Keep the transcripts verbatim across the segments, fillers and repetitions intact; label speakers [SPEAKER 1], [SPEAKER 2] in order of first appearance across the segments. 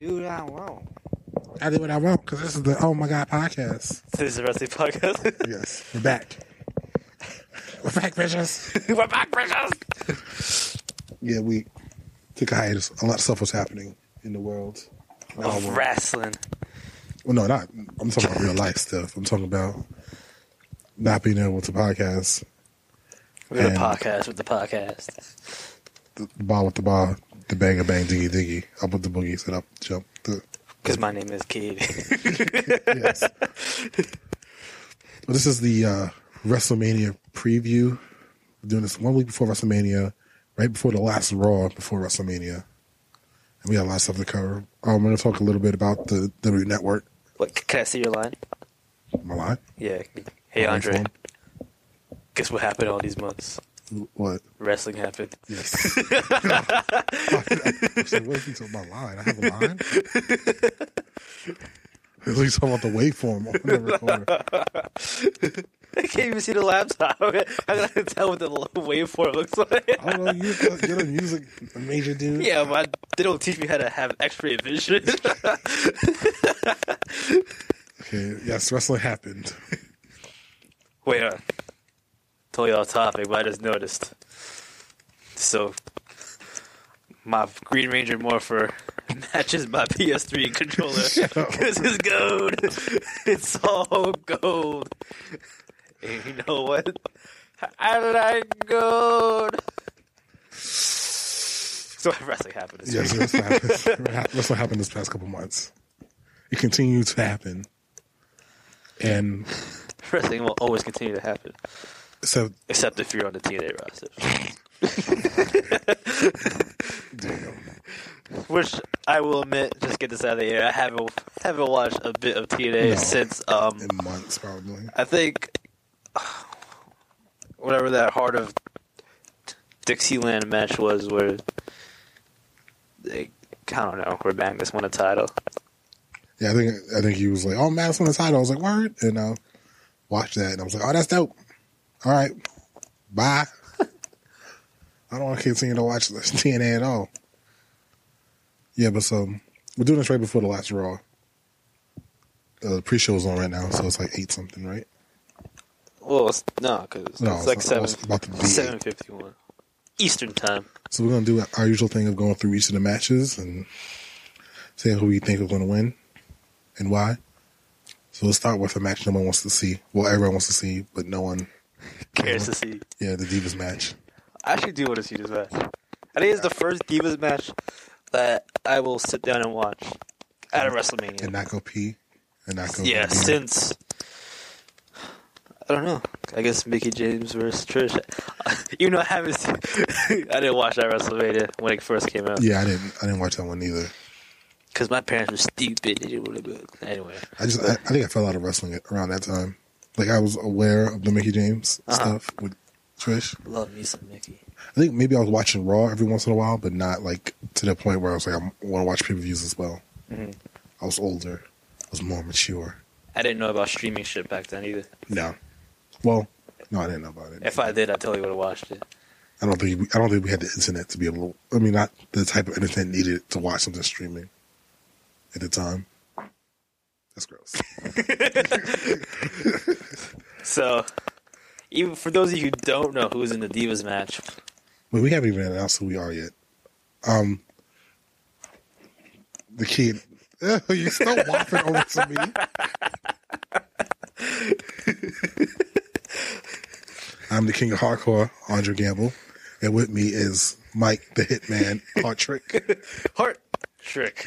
[SPEAKER 1] Do what I want.
[SPEAKER 2] I do what I want because this is the Oh My God podcast.
[SPEAKER 1] This is the Wrestling Podcast.
[SPEAKER 2] Yes, we're back. We're back, bitches.
[SPEAKER 1] We're back, bitches.
[SPEAKER 2] Yeah, we took a hiatus. A lot of stuff was happening in the world. Now
[SPEAKER 1] Of
[SPEAKER 2] we're-
[SPEAKER 1] wrestling.
[SPEAKER 2] Well, no, not. I'm talking about real life stuff. I'm talking about not being able to podcast.
[SPEAKER 1] We're going
[SPEAKER 2] And-
[SPEAKER 1] to podcast with the podcast.
[SPEAKER 2] The ball with the ball, the banger bang diggy diggy, up with the boogie, sit up, jump. The,
[SPEAKER 1] Because my name is Kid.
[SPEAKER 2] yes. Well, this is the uh, WrestleMania preview. We're doing this one week before WrestleMania, right before the last Raw before WrestleMania. And we got a lot of stuff to cover. Um, I'm going to talk a little bit about the W W E Network.
[SPEAKER 1] What, can I see your line?
[SPEAKER 2] Am I lying?
[SPEAKER 1] Yeah. Hey,
[SPEAKER 2] My
[SPEAKER 1] Andre.
[SPEAKER 2] phone?
[SPEAKER 1] Guess what happened all these months?
[SPEAKER 2] What?
[SPEAKER 1] Wrestling happened.
[SPEAKER 2] Yes. I was like, what if you talking about line? I have a line? At least talking about the waveform on the recorder.
[SPEAKER 1] I can't even see the laptop. How can I tell what the waveform looks like?
[SPEAKER 2] I don't know. You, you're a music major dude.
[SPEAKER 1] Yeah, but they don't teach me how to have X-ray vision.
[SPEAKER 2] Okay. Yes, wrestling happened.
[SPEAKER 1] Wait, uh, totally off topic, but I just noticed. So, my Green Ranger Morpher matches my P S three controller because it's gold. It's all gold. And you know what? I like gold. So wrestling happened this
[SPEAKER 2] Yes,
[SPEAKER 1] week.
[SPEAKER 2] wrestling happened. Wrestling happened this past couple months. It continues to happen. And
[SPEAKER 1] Wrestling will always continue to happen,
[SPEAKER 2] so,
[SPEAKER 1] except if you're on the T N A roster.
[SPEAKER 2] damn.
[SPEAKER 1] Which I will admit, just get this out of the air. I haven't haven't watched a bit of T N A
[SPEAKER 2] No.
[SPEAKER 1] since um
[SPEAKER 2] In months, probably.
[SPEAKER 1] I think whatever that Heart of Dixieland match was, where they I don't know where Magnus won a title.
[SPEAKER 2] Yeah, I think I think he was like, "Oh, Max won the title." I was like, "Word," and I uh, watched that, and I was like, "Oh, that's dope." All right, bye. I don't want to continue to watch this T N A at all. Yeah, but so we're doing this right before the last Raw. Uh, the pre-show is on right now, so it's like eight something, right?
[SPEAKER 1] Well, it's, no, because
[SPEAKER 2] No,
[SPEAKER 1] it's like
[SPEAKER 2] it's-
[SPEAKER 1] seven
[SPEAKER 2] it's about to be
[SPEAKER 1] seven fifty one Eastern time.
[SPEAKER 2] So we're gonna do our usual thing of going through each of the matches and saying who we think is going to win and why. So let's start with a match no one wants to see. Well, everyone wants to see, but no one.
[SPEAKER 1] Cares to see.
[SPEAKER 2] Yeah, the Divas match.
[SPEAKER 1] I actually do want to see this match. I think it's the first Divas match that I will sit down and watch at a WrestleMania.
[SPEAKER 2] And not go pee. And not go.
[SPEAKER 1] Yeah,
[SPEAKER 2] pee.
[SPEAKER 1] since I don't know. I guess Mickey James versus Trish. Even though I haven't, seen, I didn't watch that WrestleMania when it first came out
[SPEAKER 2] Yeah, I didn't. I didn't watch that one either.
[SPEAKER 1] because my parents were stupid. They didn't really good. Anyway,
[SPEAKER 2] I just. I, I think I fell out of wrestling around that time. Like I was aware of the Mickey James
[SPEAKER 1] Uh-huh.
[SPEAKER 2] stuff with Trish.
[SPEAKER 1] love me some Mickey.
[SPEAKER 2] I think maybe I was watching Raw every once in a while, but not like to the point where I was like, I want to watch pay-per-views as well.
[SPEAKER 1] Mhm.
[SPEAKER 2] I was older. I was more mature.
[SPEAKER 1] I didn't know about streaming shit back then either.
[SPEAKER 2] No. Well, no, I didn't know about it.
[SPEAKER 1] If I did, I totally would have watched it.
[SPEAKER 2] I don't think we, I don't think we had the internet to be able to. I mean, not the type of internet needed to watch something streaming at the time. That's gross.
[SPEAKER 1] So, even for those of you who don't know who's in the Divas match,
[SPEAKER 2] But we haven't even announced who we are yet. Um, the kid. You still waffling over to me. I'm the king of hardcore, Andre Gamble, and with me is Mike, the hitman, Hard Trick.
[SPEAKER 1] Heart Trick.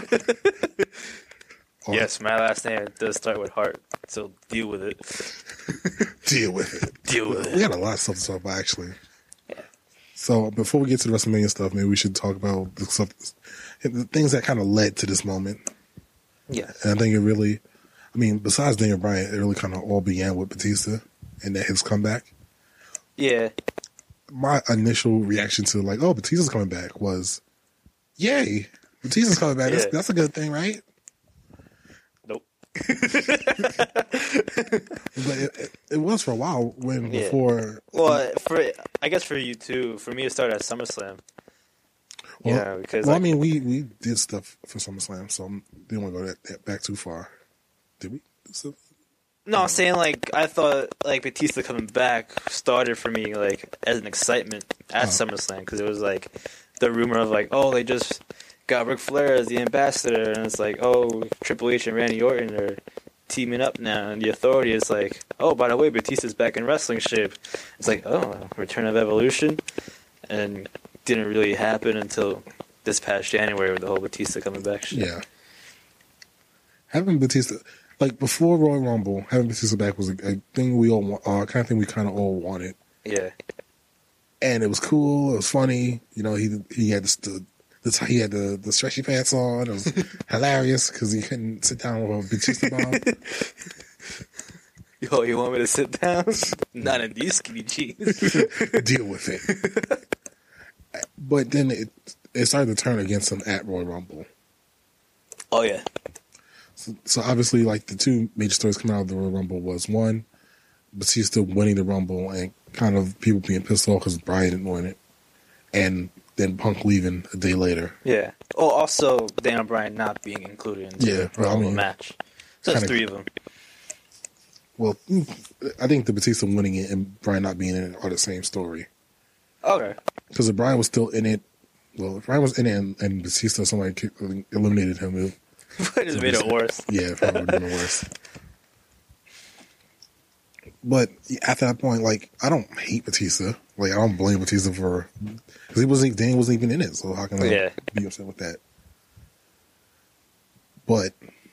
[SPEAKER 2] Or
[SPEAKER 1] Yes, my last name does start with Heart, so deal with it.
[SPEAKER 2] deal with it.
[SPEAKER 1] Deal with
[SPEAKER 2] We
[SPEAKER 1] it.
[SPEAKER 2] got a lot of stuff to talk about, actually.
[SPEAKER 1] Yeah.
[SPEAKER 2] So before we get to the WrestleMania stuff, maybe we should talk about the stuff, the things that kind of led to this moment.
[SPEAKER 1] Yeah.
[SPEAKER 2] And I think it really, I mean, besides Daniel Bryan, it really kind of all began with Batista and that his comeback.
[SPEAKER 1] Yeah.
[SPEAKER 2] My initial reaction to like, oh, Batista's coming back was, yay, Batista's coming back. That's,
[SPEAKER 1] Yeah.
[SPEAKER 2] that's a good thing, right?
[SPEAKER 1] Nope.
[SPEAKER 2] But it, it, it was for a while when
[SPEAKER 1] Yeah.
[SPEAKER 2] before.
[SPEAKER 1] Well, for I guess for you too. For me, it started at SummerSlam.
[SPEAKER 2] Well,
[SPEAKER 1] know, because
[SPEAKER 2] well
[SPEAKER 1] like,
[SPEAKER 2] I mean, we, we did stuff for SummerSlam, so I didn't want to go that, that back too far. Did we do stuff?
[SPEAKER 1] no, I'm saying like I thought like Batista coming back started for me like as an excitement at
[SPEAKER 2] Oh.
[SPEAKER 1] SummerSlam because it was like the rumor of like, oh, they just got Ric Flair as the ambassador, and it's like, oh, Triple H and Randy Orton are teaming up now, and the Authority is like, oh, by the way, Batista's back in wrestling shape. It's like, oh, Return of Evolution, and didn't really happen until this past January with the whole Batista coming back shit.
[SPEAKER 2] Yeah. Having Batista, like before Royal Rumble, having Batista back was a, a thing we all want, uh, kind of thing we kind of all wanted.
[SPEAKER 1] Yeah.
[SPEAKER 2] And it was cool. It was funny. You know, he he had the, the he had the, the stretchy pants on. It was hilarious because he couldn't sit down with a Batista bomb.
[SPEAKER 1] Yo, you want me to sit down? Not in these skinny jeans.
[SPEAKER 2] Deal with it. But then it it started to turn against him at Royal Rumble.
[SPEAKER 1] Oh, yeah.
[SPEAKER 2] So, so obviously, like the two major stories coming out of the Royal Rumble was one, Batista winning the Rumble and kind of people being pissed off because Bryan didn't win it, and then Punk leaving a day later.
[SPEAKER 1] Yeah. Oh, also Daniel Bryan not being included in the
[SPEAKER 2] Yeah, well, I
[SPEAKER 1] Rumble
[SPEAKER 2] mean,
[SPEAKER 1] match. So that's
[SPEAKER 2] kinda-
[SPEAKER 1] three of them.
[SPEAKER 2] Well, I think the Batista winning it and Bryan not being in it are the same story.
[SPEAKER 1] Okay.
[SPEAKER 2] Because if Bryan was still in it, well, if Bryan was in it and, and Batista, somebody kicked- eliminated him, it,
[SPEAKER 1] But it made it worse.
[SPEAKER 2] yeah, it probably would have been worse. But after that point, like, I don't hate Batista. Like, I don't blame Batista for, because he wasn't, Daniel wasn't even in it, so how can I
[SPEAKER 1] Yeah.
[SPEAKER 2] be upset with that? But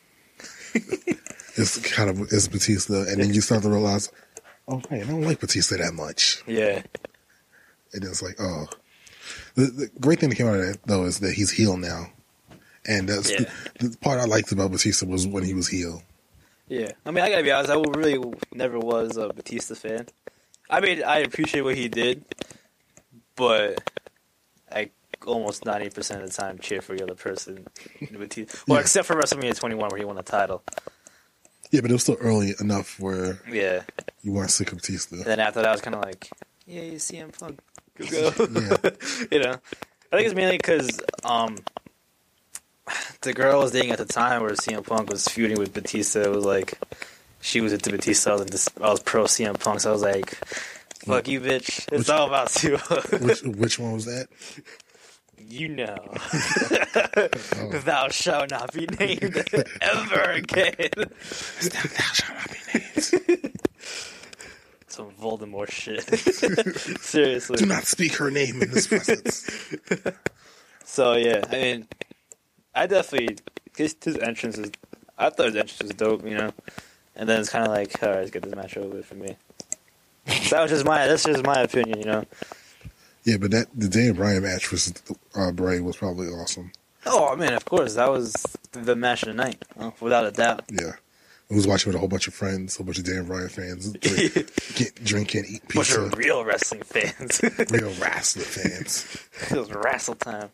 [SPEAKER 2] it's kind of, it's Batista, and then you start to realize, oh, man, I don't like Batista that much.
[SPEAKER 1] Yeah.
[SPEAKER 2] And it's like, oh. The, the great thing that came out of that, though, is that he's heel now. And that's
[SPEAKER 1] Yeah.
[SPEAKER 2] the, the part I liked about Batista was when he was heel.
[SPEAKER 1] Yeah. I mean, I gotta be honest, I really never was a Batista fan. I mean, I appreciate what he did, but I almost ninety percent of the time cheer for the other person. Batista. Well,
[SPEAKER 2] Yeah.
[SPEAKER 1] except for WrestleMania twenty-one where he won the title.
[SPEAKER 2] Yeah, but it was still early enough where
[SPEAKER 1] Yeah.
[SPEAKER 2] you weren't sick of Batista.
[SPEAKER 1] And then after that, I was kind of like, yeah, you C M Punk. Go go.
[SPEAKER 2] Yeah.
[SPEAKER 1] You know? I think it's mainly because um, the girl I was dating at the time where C M Punk was feuding with Batista, it was like, she was into Batista, I was, into, I was pro C M Punk, so I was like, fuck you, bitch. It's
[SPEAKER 2] Which-
[SPEAKER 1] all about you.
[SPEAKER 2] which which one was that?
[SPEAKER 1] You know.
[SPEAKER 2] Oh.
[SPEAKER 1] Thou shalt not be named ever again.
[SPEAKER 2] Thou shalt not be named.
[SPEAKER 1] Some Voldemort shit. Seriously.
[SPEAKER 2] Do not speak her name in this presence.
[SPEAKER 1] So yeah, I mean, I definitely his his entrance is. I thought his entrance was dope, you know, and then it's kind of like, all right, let's get this match over with for me. So that was just my that's just my opinion, you know.
[SPEAKER 2] Yeah, but that the Daniel Bryan match versus uh, Bray was probably awesome.
[SPEAKER 1] Oh man, of course, that was the match of the night, oh, without a doubt.
[SPEAKER 2] Yeah. I was watching with a whole bunch of friends, a whole bunch of Daniel Bryan fans, drink, get, drink and eat
[SPEAKER 1] Bunch
[SPEAKER 2] pizza.
[SPEAKER 1] of real wrestling fans.
[SPEAKER 2] Real wrestling fans.
[SPEAKER 1] It was wrestle time.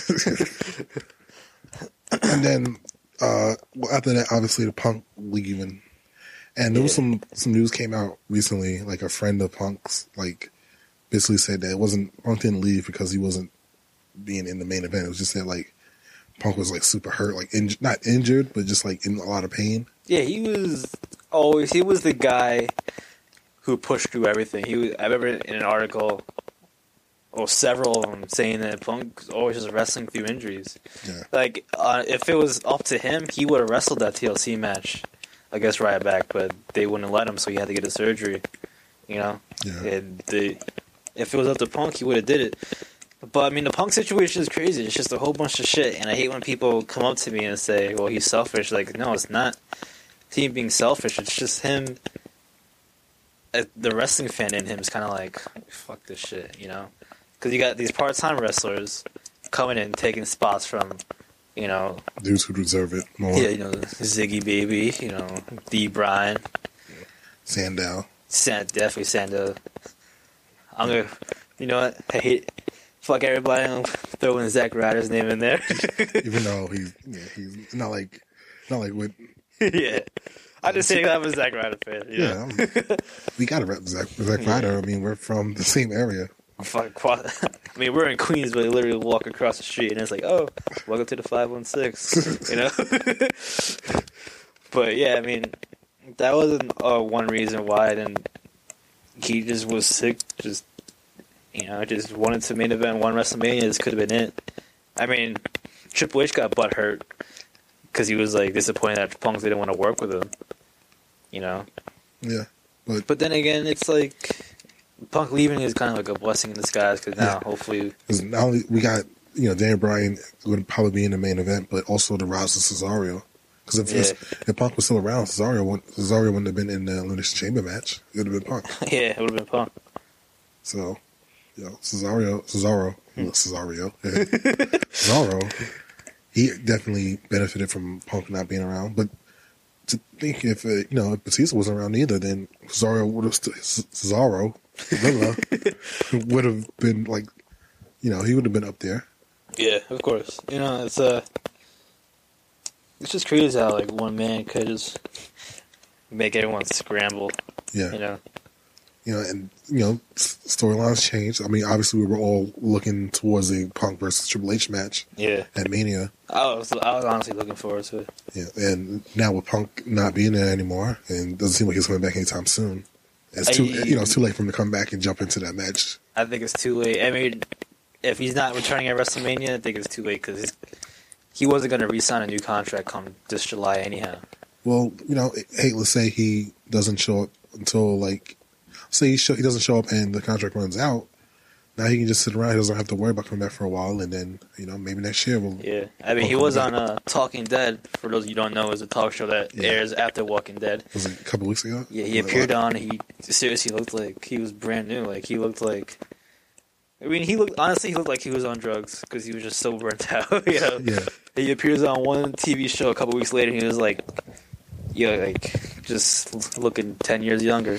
[SPEAKER 2] And then uh, well, after that, obviously the Punk leaving, and there was
[SPEAKER 1] Yeah.
[SPEAKER 2] some some news came out recently. Like a friend of Punk's, like basically said that it wasn't Punk didn't leave because he wasn't being in the main event. It was just that like Punk was like super hurt, like inj- not injured, but just like in a lot of pain.
[SPEAKER 1] Yeah, he was always he was the guy who pushed through everything. He was, I remember in an article, or several of them, saying that Punk was always just wrestling through injuries.
[SPEAKER 2] Yeah,
[SPEAKER 1] Like, uh, if it was up to him, he would have wrestled that T L C match against Ryback, but they wouldn't let him, so he had to get a surgery. You know,
[SPEAKER 2] yeah,
[SPEAKER 1] and the, if it was up to Punk, he would have did it. But I mean, the Punk situation is crazy. It's just a whole bunch of shit, and I hate when people come up to me and say, "Well, he's selfish." Like, no, it's not. Him being selfish. It's just him. Uh, the wrestling fan in him is kind of like, "Fuck this shit," you know? Because you got these part-time wrestlers coming in, taking spots from, you know,
[SPEAKER 2] dudes who deserve it more.
[SPEAKER 1] yeah, you know, Ziggy Baby, you know, D. Bryan,
[SPEAKER 2] Sandow.
[SPEAKER 1] Sand, definitely Sandow. I'm gonna, you know what? I hate. Fuck everybody. I'm throwing Zack Ryder's name in there.
[SPEAKER 2] Even though he's yeah, he's not like not like what.
[SPEAKER 1] Yeah. I just say I'm a Zack Ryder fan. You
[SPEAKER 2] Yeah,
[SPEAKER 1] know?
[SPEAKER 2] I'm- we got to rep Zack, Zack Ryder. I mean, we're from the same area.
[SPEAKER 1] Fuck, cross- I mean, we're in Queens, but literally walk across the street, and it's like, oh, welcome to the five one six, you know? But, yeah, I mean, that wasn't uh, one reason why. Then he just was sick, just, you know, just wanted to main event one WrestleMania. This could have been it. I mean, Triple H got butt hurt because he was, like, disappointed that Punk didn't want to work with him, you know?
[SPEAKER 2] Yeah. But,
[SPEAKER 1] but then again, it's like... Punk leaving is kind of like a blessing in disguise because now,
[SPEAKER 2] yeah.
[SPEAKER 1] hopefully...
[SPEAKER 2] Because not only we got, you know, Daniel Bryan would probably be in the main event, but also the Rouse of Cesaro. Because if,
[SPEAKER 1] Yeah.
[SPEAKER 2] if Punk was still around, Cesaro wouldn't, Cesaro wouldn't have been in the Elimination Chamber match. It would have been Punk.
[SPEAKER 1] Yeah, it would have been Punk.
[SPEAKER 2] So, you know, Cesaro, Cesaro,
[SPEAKER 1] Hmm.
[SPEAKER 2] Cesario, yeah. Cesaro, he definitely benefited from Punk not being around. But to think if, uh, you know, if Batista wasn't around either, then Cesaro would have, st- Cesaro, Gorilla, would have been like, you know, he would have been up there.
[SPEAKER 1] Yeah, of course. You know, it's uh, it's just crazy how like one man could just make everyone scramble.
[SPEAKER 2] Yeah.
[SPEAKER 1] You know.
[SPEAKER 2] You know, and, you know, s- storylines changed. I mean, obviously, we were all looking towards the Punk versus Triple H match
[SPEAKER 1] Yeah.
[SPEAKER 2] at Mania.
[SPEAKER 1] I was I was honestly looking forward to it.
[SPEAKER 2] Yeah, and now with Punk not being there anymore, and doesn't seem like he's coming back anytime soon. It's too,
[SPEAKER 1] I-
[SPEAKER 2] you know, it's too late for him to come back and jump into that match.
[SPEAKER 1] I think it's too late. I mean, if he's not returning at WrestleMania, I think it's too late because he wasn't going to re-sign a new contract come this July anyhow.
[SPEAKER 2] Well, you know, hey, let's say he doesn't show up until like, say he, show, he doesn't show up and the contract runs out. Now he can just sit around. He doesn't have to worry about coming back for a while, and then, you know, maybe next year we'll.
[SPEAKER 1] Yeah, I mean,
[SPEAKER 2] Punk
[SPEAKER 1] he
[SPEAKER 2] will
[SPEAKER 1] was
[SPEAKER 2] be
[SPEAKER 1] on
[SPEAKER 2] back.
[SPEAKER 1] uh, Talking Dead. For those of you who don't know, is a talk show that
[SPEAKER 2] Yeah.
[SPEAKER 1] airs after Walking Dead.
[SPEAKER 2] Was it a couple weeks ago?
[SPEAKER 1] Yeah, he
[SPEAKER 2] Like,
[SPEAKER 1] appeared
[SPEAKER 2] what?
[SPEAKER 1] on. He seriously looked like he was brand new. Like he looked like. I mean, he looked honestly. He looked like he was on drugs because he was just so burnt out. You know.
[SPEAKER 2] Yeah.
[SPEAKER 1] He appears on one T V show a couple weeks later. And he was like, you know, like just looking ten years younger.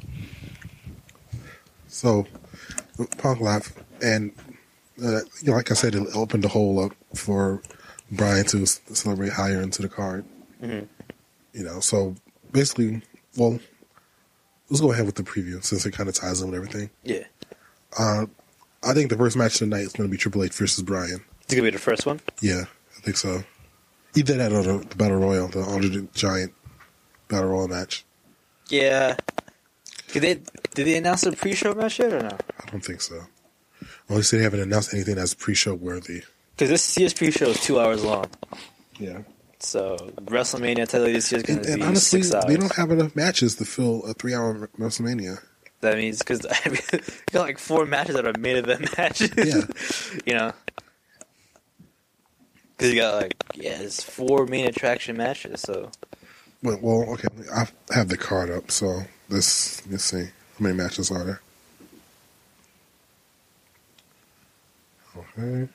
[SPEAKER 2] So, Punk left, and uh, you know, like I said, it opened the hole up for Brian to s- celebrate higher into the card.
[SPEAKER 1] Mhm.
[SPEAKER 2] You know, so basically, well, let's go ahead with the preview since it kind of ties in with everything.
[SPEAKER 1] Yeah,
[SPEAKER 2] Uh, I think the first match tonight is going to be Triple H versus Brian.
[SPEAKER 1] it's gonna be the first one.
[SPEAKER 2] Yeah, I think so. Either that or the, the Battle Royal, the Andre the Giant Battle Royal match.
[SPEAKER 1] Yeah. Did they did they announce a pre-show match yet or no?
[SPEAKER 2] I don't think so. Well, they said they haven't announced anything that's pre-show worthy.
[SPEAKER 1] Because this year's pre-show is two hours long.
[SPEAKER 2] Yeah.
[SPEAKER 1] So WrestleMania, I tell you, this year's going
[SPEAKER 2] And,
[SPEAKER 1] to
[SPEAKER 2] and
[SPEAKER 1] be
[SPEAKER 2] honestly,
[SPEAKER 1] six hours.
[SPEAKER 2] they don't have enough matches to fill a three-hour WrestleMania.
[SPEAKER 1] That means because I mean, you got like four matches that are main event matches.
[SPEAKER 2] Yeah.
[SPEAKER 1] You know, because you got like yeah, it's four main attraction matches. So
[SPEAKER 2] Well, well, okay. I have the card up, so let's let's see how many matches are there. Okay.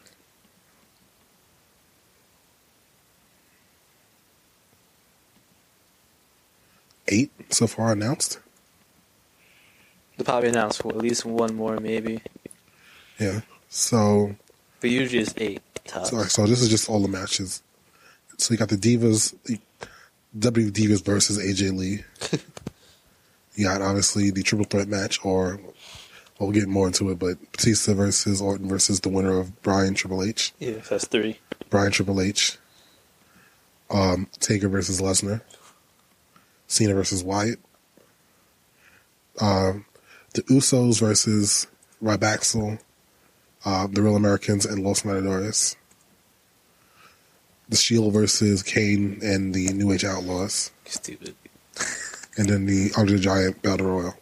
[SPEAKER 2] Eight so far announced.
[SPEAKER 1] they'll probably announce at least one more, maybe.
[SPEAKER 2] Yeah. So,
[SPEAKER 1] But usually it's eight tops.
[SPEAKER 2] so, so this is just all the matches. So you got the Divas, the W Divas versus A J Lee. You got obviously the triple threat match, or we'll get more into it, but Batista versus Orton versus the winner of Bryan Triple H.
[SPEAKER 1] Yeah, that's three.
[SPEAKER 2] Bryan Triple H. Um, Taker versus Lesnar. Cena versus Wyatt. Um, the Usos versus Rybaxel, uh, the Real Americans, and Los Matadores. The Shield versus Kane and the New Age Outlaws.
[SPEAKER 1] Stupid.
[SPEAKER 2] And then the Andre the Giant Battle Royal.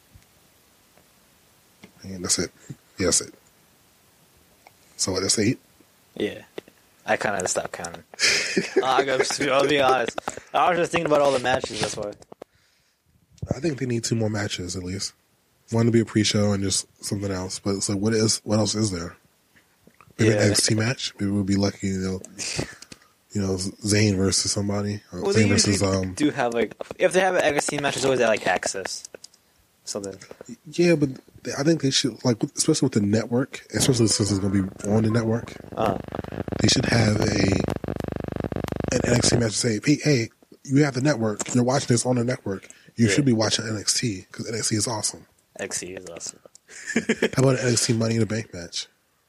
[SPEAKER 2] And that's it. Yeah, that's it. So what, that's eight?
[SPEAKER 1] Yeah. I kind of stopped counting. I gotta, I'll be honest. I was just thinking about all the matches, that's why.
[SPEAKER 2] I think they need two more matches at least. One to be a pre-show and just something else. But it's like, what is what else is there? Maybe
[SPEAKER 1] Yeah.
[SPEAKER 2] an N X T match. Maybe we'll be lucky, you know. You know, Zayn versus somebody. Or
[SPEAKER 1] Well, they
[SPEAKER 2] Zayn versus
[SPEAKER 1] usually
[SPEAKER 2] um.
[SPEAKER 1] do have, like, if they have an N X T match, it's always at, like, Access. Something.
[SPEAKER 2] Yeah, but they- I think they should, like, especially with the network, especially since it's going to be on the network.
[SPEAKER 1] Uh,
[SPEAKER 2] They should have a an N X T match to say, hey, hey, you have the network. You're watching this on the network. You
[SPEAKER 1] Yeah.
[SPEAKER 2] should be watching N X T because N X T is awesome.
[SPEAKER 1] X C is awesome.
[SPEAKER 2] How about an N X T Money in the Bank match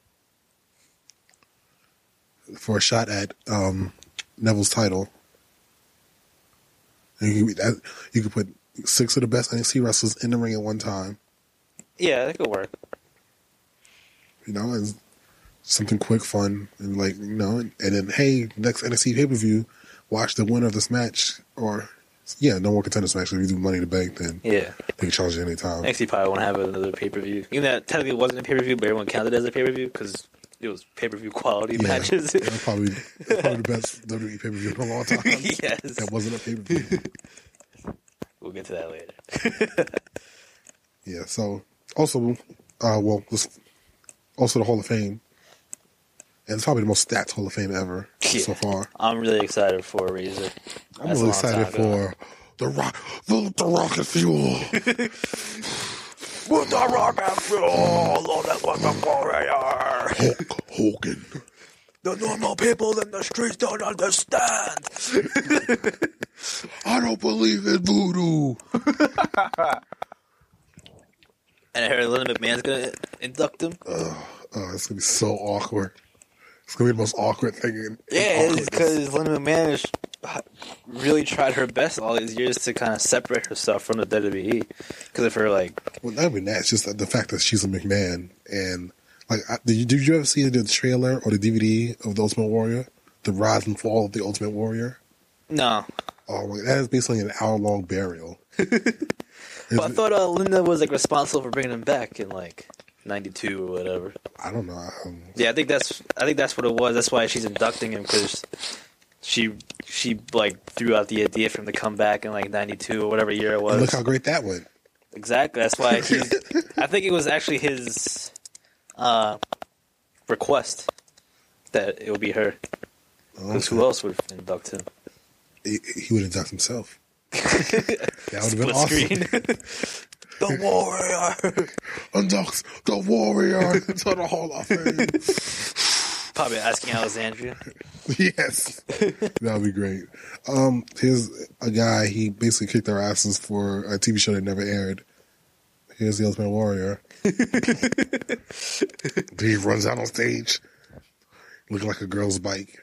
[SPEAKER 2] for a shot at um, Neville's title? And you, could, that, you could put six of the best N X T wrestlers in the ring at one time.
[SPEAKER 1] Yeah, that could work.
[SPEAKER 2] You know, and something quick, fun, and like, you know, and, and then, hey, next N X T pay-per-view, watch the winner of this match, or, yeah, no more contenders match. If you do Money in the Bank, then
[SPEAKER 1] yeah,
[SPEAKER 2] they can challenge you anytime.
[SPEAKER 1] N X T probably won't have another pay-per-view. Even that technically it wasn't a pay-per-view, but everyone counted it as a pay-per-view because it was pay-per-view quality
[SPEAKER 2] yeah,
[SPEAKER 1] matches.
[SPEAKER 2] Yeah, that's probably, that's probably the best W W E pay-per-view in a long time.
[SPEAKER 1] Yes.
[SPEAKER 2] That wasn't a pay-per-view.
[SPEAKER 1] We'll get to that later.
[SPEAKER 2] Yeah, so, also, uh, well, this, also the Hall of Fame. And it's probably the most stacked Hall of Fame ever
[SPEAKER 1] Yeah.
[SPEAKER 2] so far.
[SPEAKER 1] I'm really excited for Razor.
[SPEAKER 2] I'm
[SPEAKER 1] That's a
[SPEAKER 2] really
[SPEAKER 1] long
[SPEAKER 2] excited
[SPEAKER 1] time ago.
[SPEAKER 2] for the rock, the, the rocket fuel.
[SPEAKER 1] With the rocket fuel, oh, that was the warrior.
[SPEAKER 2] Hulk Hogan.
[SPEAKER 1] The normal people in the streets don't understand.
[SPEAKER 2] I don't believe in voodoo.
[SPEAKER 1] And I heard Linda McMahon's gonna induct him.
[SPEAKER 2] Oh, oh, it's gonna be so awkward. It's gonna be the most awkward thing. In,
[SPEAKER 1] Yeah,
[SPEAKER 2] in
[SPEAKER 1] it's because Linda McMahon has really tried her best all these years to kind of separate herself from the W W E because of her like.
[SPEAKER 2] Well, not even that. It's just the fact that she's a McMahon, and like, I, did you did you ever see the trailer or the D V D of the Ultimate Warrior, the rise and fall of the Ultimate Warrior?
[SPEAKER 1] No,
[SPEAKER 2] Oh, my, that is basically an hour long burial.
[SPEAKER 1] but I thought uh, Linda was like responsible for bringing him back in like ninety-two or whatever.
[SPEAKER 2] I don't know. Um,
[SPEAKER 1] Yeah, I think that's I think that's what it was. That's why she's inducting him because she she like threw out the idea for him to come back in like ninety-two or whatever year it was.
[SPEAKER 2] and look how great that went.
[SPEAKER 1] Exactly. That's why he's. I think it was actually his uh, request that it would be her. Because who else would induct him?
[SPEAKER 2] He, he would induct himself. That would have been
[SPEAKER 1] Split
[SPEAKER 2] awesome.
[SPEAKER 1] screen. The warrior.
[SPEAKER 2] Inducts the warrior to the Hall of Fame.
[SPEAKER 1] Probably asking Alexandria.
[SPEAKER 2] Yes, that would be great. Um, here's a guy. He basically kicked our asses for a T V show that never aired. Here's the Ultimate Warrior. He runs out on stage, looking like a girl's bike.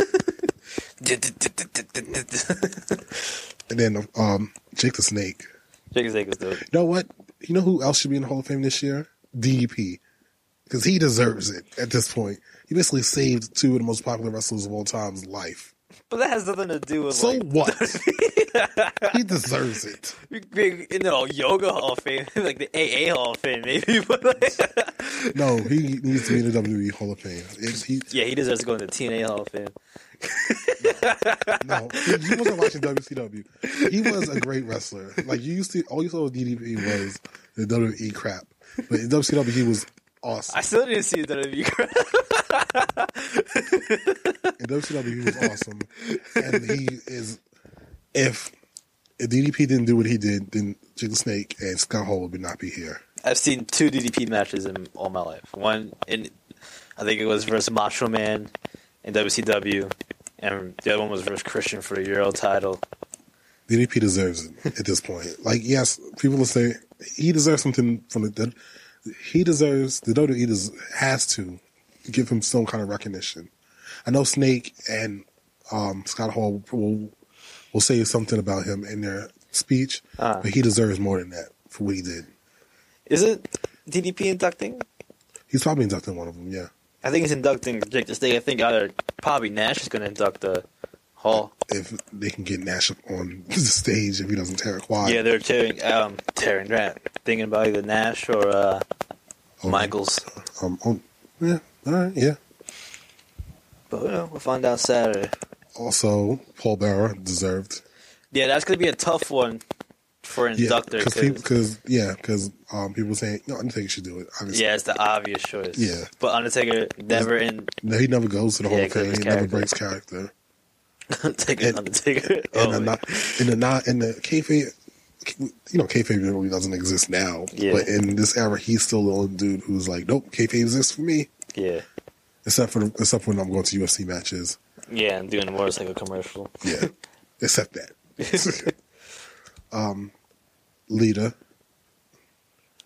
[SPEAKER 2] And then um, Jake the Snake.
[SPEAKER 1] Jake the Snake was dope.
[SPEAKER 2] You know what? You know who else should be in the Hall of Fame this year? D D P. Because he deserves it at this point. He basically saved two of the most popular wrestlers of all time's life.
[SPEAKER 1] But that has nothing to do with
[SPEAKER 2] So
[SPEAKER 1] like,
[SPEAKER 2] what? He deserves it.
[SPEAKER 1] being in the yoga Hall of Fame, like the A A Hall of Fame, maybe. But like,
[SPEAKER 2] No, he needs to be in the W W E Hall of Fame. It's, he,
[SPEAKER 1] yeah, he deserves to go in the T N A Hall of Fame.
[SPEAKER 2] no, he, he wasn't watching W C W. He was a great wrestler. Like, you used to, all you saw with D D P was the W W E crap. But in W C W, he was awesome.
[SPEAKER 1] I still didn't see the W W E crap.
[SPEAKER 2] In W C W, he was awesome. And he is, if, if D D P didn't do what he did, then Jake the Snake and Scott Hall would not be here.
[SPEAKER 1] I've seen two D D P matches in all my life. One in, I think it was versus Macho Man in W C W, and the other one was versus Christian for the Euro title.
[SPEAKER 2] D D P deserves it at this point. Like, yes, people will say he deserves something from the. He deserves the W W E does, has to give him some kind of recognition. I know Snake and um, Scott Hall will will say something about him in their speech,
[SPEAKER 1] Uh.
[SPEAKER 2] but he deserves more than that for what he did.
[SPEAKER 1] Isn't D D P inducting?
[SPEAKER 2] He's probably inducting one of them. Yeah,
[SPEAKER 1] I think he's inducting Jake the Snake. I think either probably Nash is going to induct the Hall.
[SPEAKER 2] if they can get Nash up on the stage if he doesn't tear it quiet.
[SPEAKER 1] Yeah, they're tearing, um, tearing that. Thinking about either Nash or uh,
[SPEAKER 2] Um,
[SPEAKER 1] Michaels.
[SPEAKER 2] Um, oh, yeah, all right, yeah.
[SPEAKER 1] But you know, we'll find out Saturday.
[SPEAKER 2] Also, Paul Bearer deserved.
[SPEAKER 1] Yeah, that's going to be a tough one for an
[SPEAKER 2] Yeah,
[SPEAKER 1] inductor.
[SPEAKER 2] because
[SPEAKER 1] Cause,
[SPEAKER 2] because yeah, because um, people were saying no, Undertaker should do it. Obviously,
[SPEAKER 1] yeah, it's the obvious choice.
[SPEAKER 2] Yeah.
[SPEAKER 1] But Undertaker never in
[SPEAKER 2] no, he never goes to the Hall
[SPEAKER 1] Yeah,
[SPEAKER 2] of Fame.
[SPEAKER 1] 'cause
[SPEAKER 2] He
[SPEAKER 1] his
[SPEAKER 2] never
[SPEAKER 1] character.
[SPEAKER 2] breaks character.
[SPEAKER 1] Undertaker.
[SPEAKER 2] And-
[SPEAKER 1] Undertaker.
[SPEAKER 2] And
[SPEAKER 1] Oh,
[SPEAKER 2] the not in the not in the kayfabe, you know, kayfabe really doesn't exist now.
[SPEAKER 1] Yeah.
[SPEAKER 2] But in this era, he's still the only dude who's like, nope, kayfabe exists for me.
[SPEAKER 1] yeah.
[SPEAKER 2] Except for the, except when I'm going to U F C matches.
[SPEAKER 1] Yeah, and doing a motorcycle commercial.
[SPEAKER 2] Yeah, except that. um, Lita.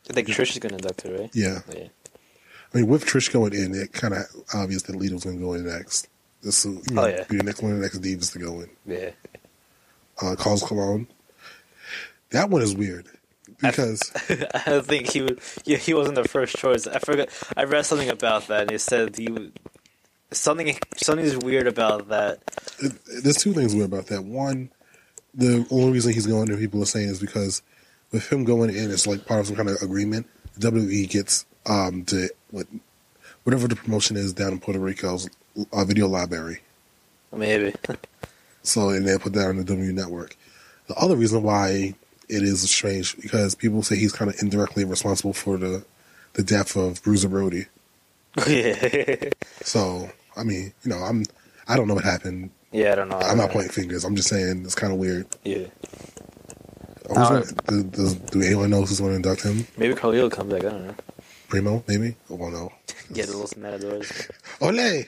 [SPEAKER 1] I think Trish is going to induct her, right?
[SPEAKER 2] Yeah.
[SPEAKER 1] Yeah.
[SPEAKER 2] I mean, with Trish going in, it kind of obvious that Lita was going to go in next. This will, you know,
[SPEAKER 1] Oh, yeah.
[SPEAKER 2] be the next one of the next divas to go in.
[SPEAKER 1] Yeah.
[SPEAKER 2] Uh, Carlos Colon. That one is weird because
[SPEAKER 1] I don't think he would. Yeah, he wasn't the first choice. I forgot. I read something about that, and it said he would, something. Something's weird about that.
[SPEAKER 2] it, there's two things weird about that. One, the only reason he's going there, people are saying, is because with him going in, it's like part of some kind of agreement. W W E gets um to what whatever the promotion is down in Puerto Rico's uh, video library.
[SPEAKER 1] Maybe.
[SPEAKER 2] So and they put that on the W W E network. The other reason why it is strange because people say he's kind of indirectly responsible for the the death of Bruiser Brody.
[SPEAKER 1] Yeah.
[SPEAKER 2] So I mean, you know, I'm I don't know what happened.
[SPEAKER 1] Yeah, I don't know.
[SPEAKER 2] I'm not pointing fingers. I'm just saying it's kind of weird.
[SPEAKER 1] Yeah.
[SPEAKER 2] Who's gonna, do, does, do anyone know who's going to induct him?
[SPEAKER 1] Maybe Carlito will come back. I don't know.
[SPEAKER 2] Primo, maybe? I won't know.
[SPEAKER 1] Get the Los Matadors.
[SPEAKER 2] Ole!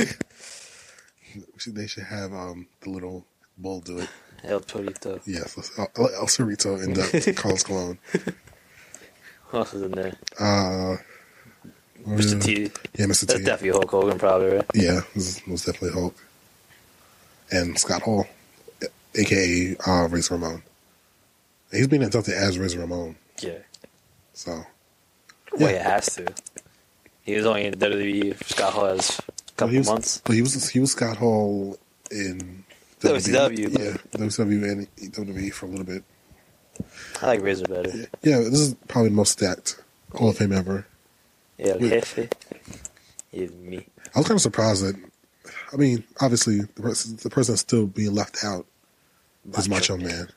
[SPEAKER 2] They should have um, the little bull do it.
[SPEAKER 1] El Torito.
[SPEAKER 2] Yes, El, El Cerrito induct Carlos Colon.
[SPEAKER 1] Who else is in there?
[SPEAKER 2] Uh,
[SPEAKER 1] Mister T.
[SPEAKER 2] Yeah, Mister
[SPEAKER 1] That's
[SPEAKER 2] T.
[SPEAKER 1] definitely Hulk Hogan, probably, right?
[SPEAKER 2] Yeah, this is most definitely Hulk. And Scott Hall, a k a. Uh, Razor Ramon. He's being inducted as Razor Ramon.
[SPEAKER 1] Yeah.
[SPEAKER 2] So.
[SPEAKER 1] Well,
[SPEAKER 2] Yeah.
[SPEAKER 1] he has to. He was only in W W E for Scott Hall as a couple
[SPEAKER 2] Well, he was,
[SPEAKER 1] months.
[SPEAKER 2] But he was he was Scott Hall in
[SPEAKER 1] W C W.
[SPEAKER 2] Yeah, W C W and W W E for a little bit.
[SPEAKER 1] I like Razor better.
[SPEAKER 2] Yeah, yeah, this is probably the most stacked Hall of Fame ever.
[SPEAKER 1] Yeah, El
[SPEAKER 2] Wait.
[SPEAKER 1] Jefe. Is me.
[SPEAKER 2] I was kind of surprised that, I mean, obviously, the person, the person that's still being left out is Macho Man.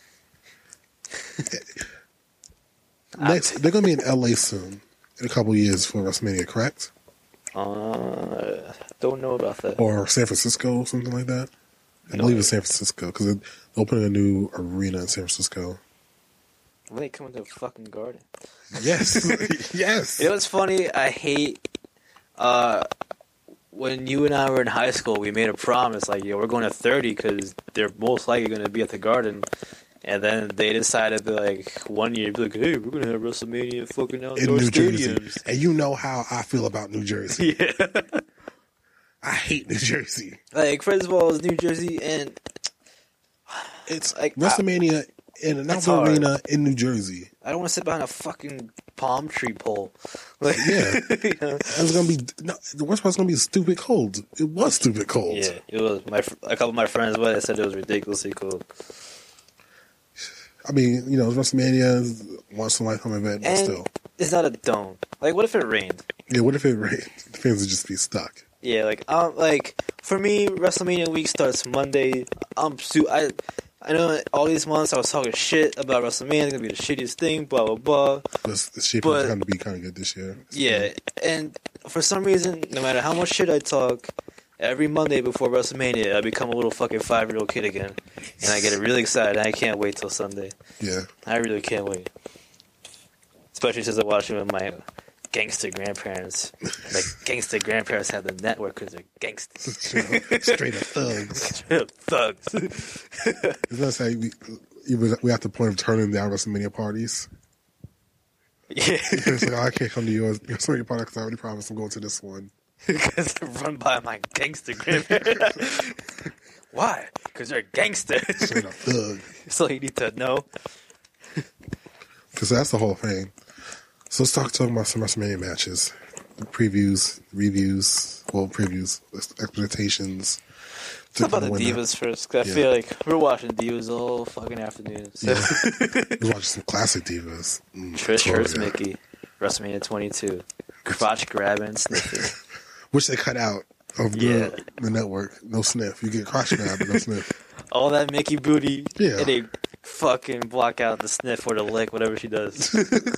[SPEAKER 2] Next, they're going to be in L A soon, in a couple of years for WrestleMania, correct?
[SPEAKER 1] Uh, don't know about that.
[SPEAKER 2] Or San Francisco, something like that. I
[SPEAKER 1] No
[SPEAKER 2] believe
[SPEAKER 1] idea.
[SPEAKER 2] it's San Francisco, because they're opening a new arena in San Francisco.
[SPEAKER 1] When they come into the fucking garden.
[SPEAKER 2] Yes, yes.
[SPEAKER 1] You know what's funny? I hate uh, when you and I were in high school. We made a promise, like, yo, we're going to thirty because they're most likely going to be at the Garden. And then they decided to, like, one year, be like, hey, we're going to have WrestleMania fucking
[SPEAKER 2] In
[SPEAKER 1] outdoor
[SPEAKER 2] New Jersey.
[SPEAKER 1] stadiums.
[SPEAKER 2] And you know how I feel about New Jersey.
[SPEAKER 1] Yeah.
[SPEAKER 2] I hate New Jersey.
[SPEAKER 1] Like, first of all, it's New Jersey, and
[SPEAKER 2] It's
[SPEAKER 1] like
[SPEAKER 2] WrestleMania in an
[SPEAKER 1] It's
[SPEAKER 2] outdoor
[SPEAKER 1] hard.
[SPEAKER 2] arena in New Jersey.
[SPEAKER 1] I don't want to sit behind a fucking palm tree pole. Like,
[SPEAKER 2] Yeah.
[SPEAKER 1] you know?
[SPEAKER 2] It was gonna be no, the worst part's gonna be stupid cold. It was stupid cold.
[SPEAKER 1] Yeah, it was. My fr- a couple of my friends, but I said it was ridiculously cool.
[SPEAKER 2] I mean, you know, WrestleMania is a once in a lifetime event, but
[SPEAKER 1] And
[SPEAKER 2] still.
[SPEAKER 1] it's not a dome. Like, what if it rained?
[SPEAKER 2] Yeah, what if it rained? The fans would just be stuck.
[SPEAKER 1] Yeah, like, um, like for me, WrestleMania week starts Monday. I'm su- I, I know all these months I was talking shit about WrestleMania. It's gonna be the shittiest thing. Blah blah blah.
[SPEAKER 2] This, this shape
[SPEAKER 1] But-
[SPEAKER 2] is going to be kind of good this year.
[SPEAKER 1] Yeah, and for some reason, no matter how much shit I talk, every Monday before WrestleMania, I become a little fucking five year old kid again, and I get really excited. I can't wait till Sunday.
[SPEAKER 2] Yeah.
[SPEAKER 1] I really can't wait. Especially since I watch it with my gangster grandparents. Like, gangster grandparents have the network because they're gangsters.
[SPEAKER 2] Straight up, straight up thugs.
[SPEAKER 1] Straight up thugs.
[SPEAKER 2] It's not say we, even we have to point of turning down WrestleMania parties.
[SPEAKER 1] Yeah.
[SPEAKER 2] It's like, oh, I can't come to yours WrestleMania party because I already promised I'm going to this one.
[SPEAKER 1] Because they're run by my gangster grandparents. Why? Because they're gangsters.
[SPEAKER 2] Straight up thug.
[SPEAKER 1] So you need to know.
[SPEAKER 2] Because that's the whole thing. So let's talk, talk about some WrestleMania matches. The previews, reviews, well, previews, expectations.
[SPEAKER 1] Talk about the Divas first, 'cause I
[SPEAKER 2] Yeah.
[SPEAKER 1] feel like we're watching Divas the whole fucking afternoon. So.
[SPEAKER 2] Yeah. Let's watch some classic Divas. Mm,
[SPEAKER 1] Trish
[SPEAKER 2] Victoria.
[SPEAKER 1] hurts Mickey. WrestleMania twenty-two. Crotch grabbing, sniffing.
[SPEAKER 2] Which they cut out of the,
[SPEAKER 1] Yeah.
[SPEAKER 2] the network. No sniff. You get crotch grab, but no sniff.
[SPEAKER 1] All that Mickey booty.
[SPEAKER 2] Yeah.
[SPEAKER 1] And they fucking block out the sniff or the lick, whatever she does.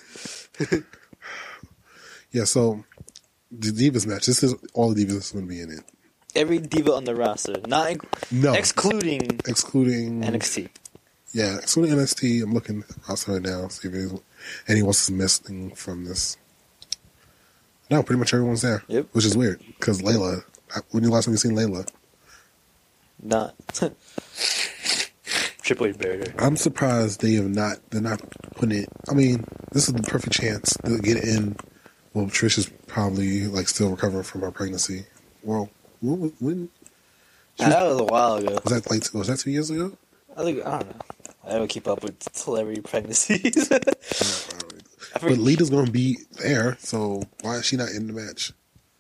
[SPEAKER 2] Yeah, so the Divas match. This is all the Divas that's going to be in it.
[SPEAKER 1] Every diva on the roster, not inc-
[SPEAKER 2] No.
[SPEAKER 1] excluding
[SPEAKER 2] Excluding
[SPEAKER 1] N X T.
[SPEAKER 2] Yeah, excluding N X T. I'm looking at the roster right now, see if there's anyone else is missing from this. No, pretty much everyone's there.
[SPEAKER 1] Yep.
[SPEAKER 2] Which is weird, because Layla, when the last time you seen Layla?
[SPEAKER 1] Not. Triple H buried her.
[SPEAKER 2] I'm surprised they have not. They're not putting it. I mean, this is the perfect chance to get it in. Well, Trish is probably like still recovering from her pregnancy. Well, when, when
[SPEAKER 1] Nah, that was a while ago.
[SPEAKER 2] was that? Like, was that two years ago?
[SPEAKER 1] I think I don't know. I don't keep up with celebrity pregnancies.
[SPEAKER 2] But Lita's going to be there, so why is she not in the match?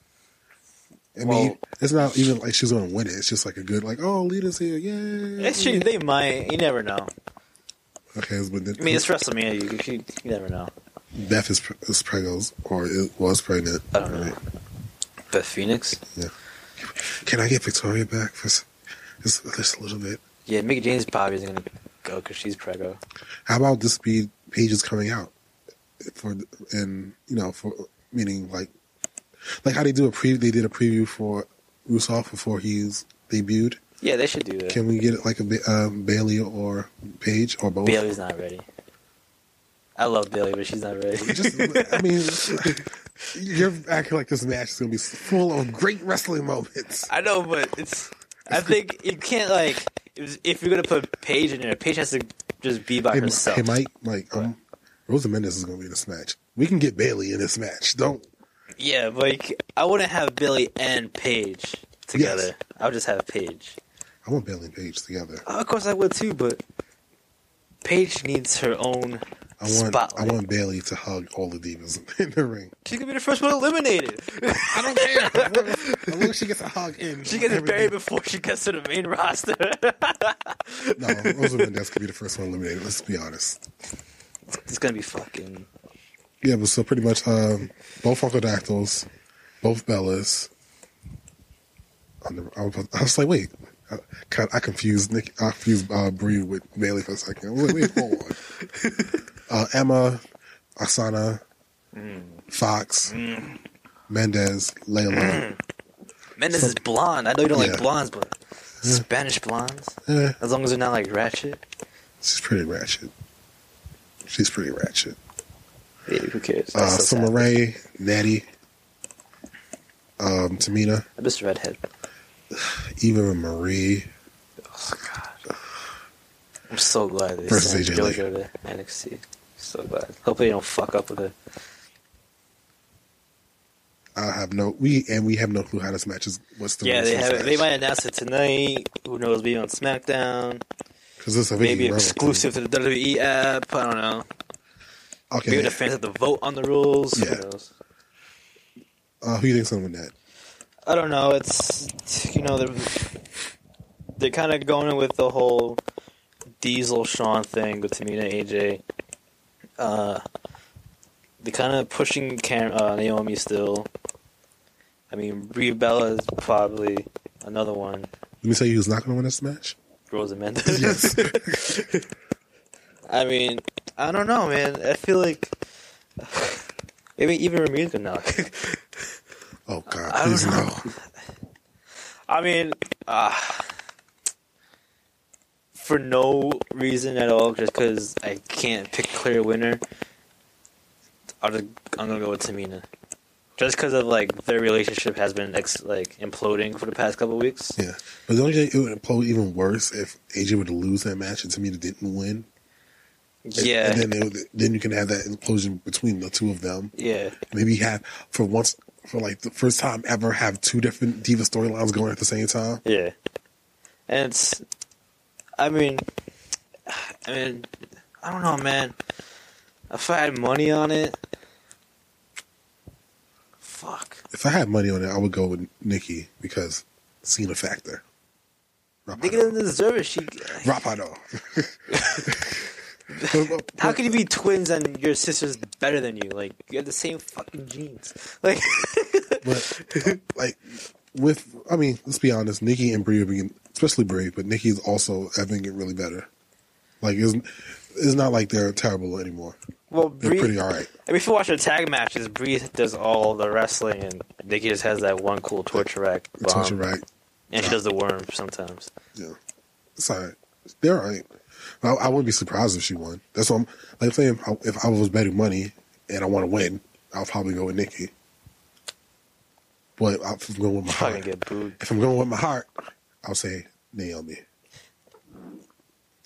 [SPEAKER 2] I mean,
[SPEAKER 1] Well,
[SPEAKER 2] it's not even like she's going to win it. It's just like a good, like, oh, Lita's here, yay!
[SPEAKER 1] Actually, they might. You never know.
[SPEAKER 2] Okay, but then,
[SPEAKER 1] I mean, it's WrestleMania. You, you, you never know.
[SPEAKER 2] Beth is, is pregnant, or it was pregnant.
[SPEAKER 1] I don't know.
[SPEAKER 2] Right?
[SPEAKER 1] Beth Phoenix?
[SPEAKER 2] Yeah. Can I get Victoria back for s- just, just a little bit?
[SPEAKER 1] Yeah, Mickey James probably isn't going to go because she's preggo.
[SPEAKER 2] How about this be pages coming out for and you know for meaning like like how they do a pre they did a preview for Rusev before he's debuted.
[SPEAKER 1] Yeah, they should do that.
[SPEAKER 2] Can we get it like a Ba- um, Bailey or Paige or both?
[SPEAKER 1] Bailey's not ready. I love Bailey, but she's not ready.
[SPEAKER 2] Just, I mean, you're acting like this match is gonna be full of great wrestling moments.
[SPEAKER 1] I know, but it's. I think you can't like if, if you're gonna put Paige in there. Paige has to just be by
[SPEAKER 2] Hey,
[SPEAKER 1] herself.
[SPEAKER 2] hey Mike, Mike, um, Rosa Mendes is gonna be in this match. We can get Bailey in this match. Don't.
[SPEAKER 1] Yeah, but like, I wouldn't have Bailey and Paige together.
[SPEAKER 2] Yes.
[SPEAKER 1] I would just have Paige.
[SPEAKER 2] I want Bailey and Paige together.
[SPEAKER 1] Oh, of course, I would too, but Paige needs her own
[SPEAKER 2] I want
[SPEAKER 1] spotlight.
[SPEAKER 2] I want Bailey to hug all the divas in the ring.
[SPEAKER 1] She's gonna be the first one eliminated.
[SPEAKER 2] I don't care. As long as she gets a hug in.
[SPEAKER 1] She gets
[SPEAKER 2] everything.
[SPEAKER 1] buried before she gets to the main roster.
[SPEAKER 2] No, Rosa Mendes could be the first one eliminated. Let's be honest.
[SPEAKER 1] It's gonna be fucking.
[SPEAKER 2] Yeah, but so pretty much um, both Funkadactyls, both Bellas. On the, I, was, I was like, wait. I, I confused Nick. I confused uh, Brie with Bailey for a second. I was like, wait, hold on. Uh, Emma, Asana,
[SPEAKER 1] Mm.
[SPEAKER 2] Fox,
[SPEAKER 1] Mm.
[SPEAKER 2] Mendez, Layla.
[SPEAKER 1] Mendes
[SPEAKER 2] So-
[SPEAKER 1] is blonde. I know you don't
[SPEAKER 2] Yeah.
[SPEAKER 1] like blondes, but
[SPEAKER 2] Yeah.
[SPEAKER 1] Spanish blondes.
[SPEAKER 2] Eh,
[SPEAKER 1] As long as they're not like ratchet.
[SPEAKER 2] she's pretty ratchet. She's pretty ratchet.
[SPEAKER 1] Yeah, who cares?
[SPEAKER 2] Uh,
[SPEAKER 1] That's so
[SPEAKER 2] Summer
[SPEAKER 1] sad.
[SPEAKER 2] Rae, Natty, um, Tamina,
[SPEAKER 1] I miss redhead.
[SPEAKER 2] Eva Marie.
[SPEAKER 1] Oh god. I'm so glad they
[SPEAKER 2] Versus
[SPEAKER 1] sent
[SPEAKER 2] A J Lee.
[SPEAKER 1] JoJo to N X T. So glad. Hopefully they don't fuck up with it.
[SPEAKER 2] I have no we and we have no clue how this match is. What's the
[SPEAKER 1] Yeah, they
[SPEAKER 2] rules
[SPEAKER 1] have
[SPEAKER 2] of
[SPEAKER 1] it.
[SPEAKER 2] this
[SPEAKER 1] They
[SPEAKER 2] match.
[SPEAKER 1] might announce it tonight. Who knows? Maybe on SmackDown.
[SPEAKER 2] 'Cause this is a
[SPEAKER 1] Maybe
[SPEAKER 2] Vicky Guerrero
[SPEAKER 1] exclusive to the W W E app. I don't know.
[SPEAKER 2] thing. Okay.
[SPEAKER 1] Maybe the fans have to vote on the rules.
[SPEAKER 2] Yeah.
[SPEAKER 1] Who knows?
[SPEAKER 2] Uh, who you think's gonna win that?
[SPEAKER 1] I don't know. It's you know they're they're kind of going with the whole Diesel Shawn thing with Tamina and A J. Uh, they're kind of pushing Cam- uh, Naomi still. I mean, Brie Bella is probably another one.
[SPEAKER 2] Let me tell you who's not gonna win this match.
[SPEAKER 1] Rosa Mendes.
[SPEAKER 2] Yes.
[SPEAKER 1] I mean, I don't know, man. I feel like maybe even Ramirez could knock.
[SPEAKER 2] Oh God,
[SPEAKER 1] I
[SPEAKER 2] please
[SPEAKER 1] don't know.
[SPEAKER 2] no.
[SPEAKER 1] I mean, uh, for no reason at all, just because I can't pick a clear winner, I'll just, I'm gonna go with Tamina. Just because of like their relationship has been ex- like imploding for the past couple of weeks.
[SPEAKER 2] Yeah, but the only thing it would implode even worse if A J were to lose that match and Tamina didn't win. And-
[SPEAKER 1] Yeah,
[SPEAKER 2] and then it would, then you can have that implosion between the two of them.
[SPEAKER 1] yeah,
[SPEAKER 2] Maybe have for once for like the first time ever have two different diva storylines going at the same time.
[SPEAKER 1] yeah. And it's, I mean, I mean, I don't know, man. If I had money on it, fuck.
[SPEAKER 2] If I had money on it, I would go with Nikki because Cena factor.
[SPEAKER 1] Nigga doesn't deserve it. She.
[SPEAKER 2] Rapado.
[SPEAKER 1] How can you be twins and your sister's better than you? Like you have the same fucking genes. Like.
[SPEAKER 2] But like with, I mean, let's be honest. Nikki and Brie are being, especially Brie, but Nikki's also have been getting really better. Like it's, it's not like they're terrible anymore.
[SPEAKER 1] Well,
[SPEAKER 2] They're
[SPEAKER 1] Brie.
[SPEAKER 2] pretty all right.
[SPEAKER 1] I mean, if you watch the tag matches, Brie does all the wrestling, and Nikki just has that one cool torture rack bomb,
[SPEAKER 2] Touch it right.
[SPEAKER 1] and she does the worm sometimes.
[SPEAKER 2] Yeah, it's all right. They're all right. I, I wouldn't be surprised if she won. That's what I'm like saying. If I was betting money and I want to win, I'll probably go with Nikki. But if I'm going with my
[SPEAKER 1] Fucking
[SPEAKER 2] heart,
[SPEAKER 1] get booed.
[SPEAKER 2] if I'm going with my heart, I'll say Naomi.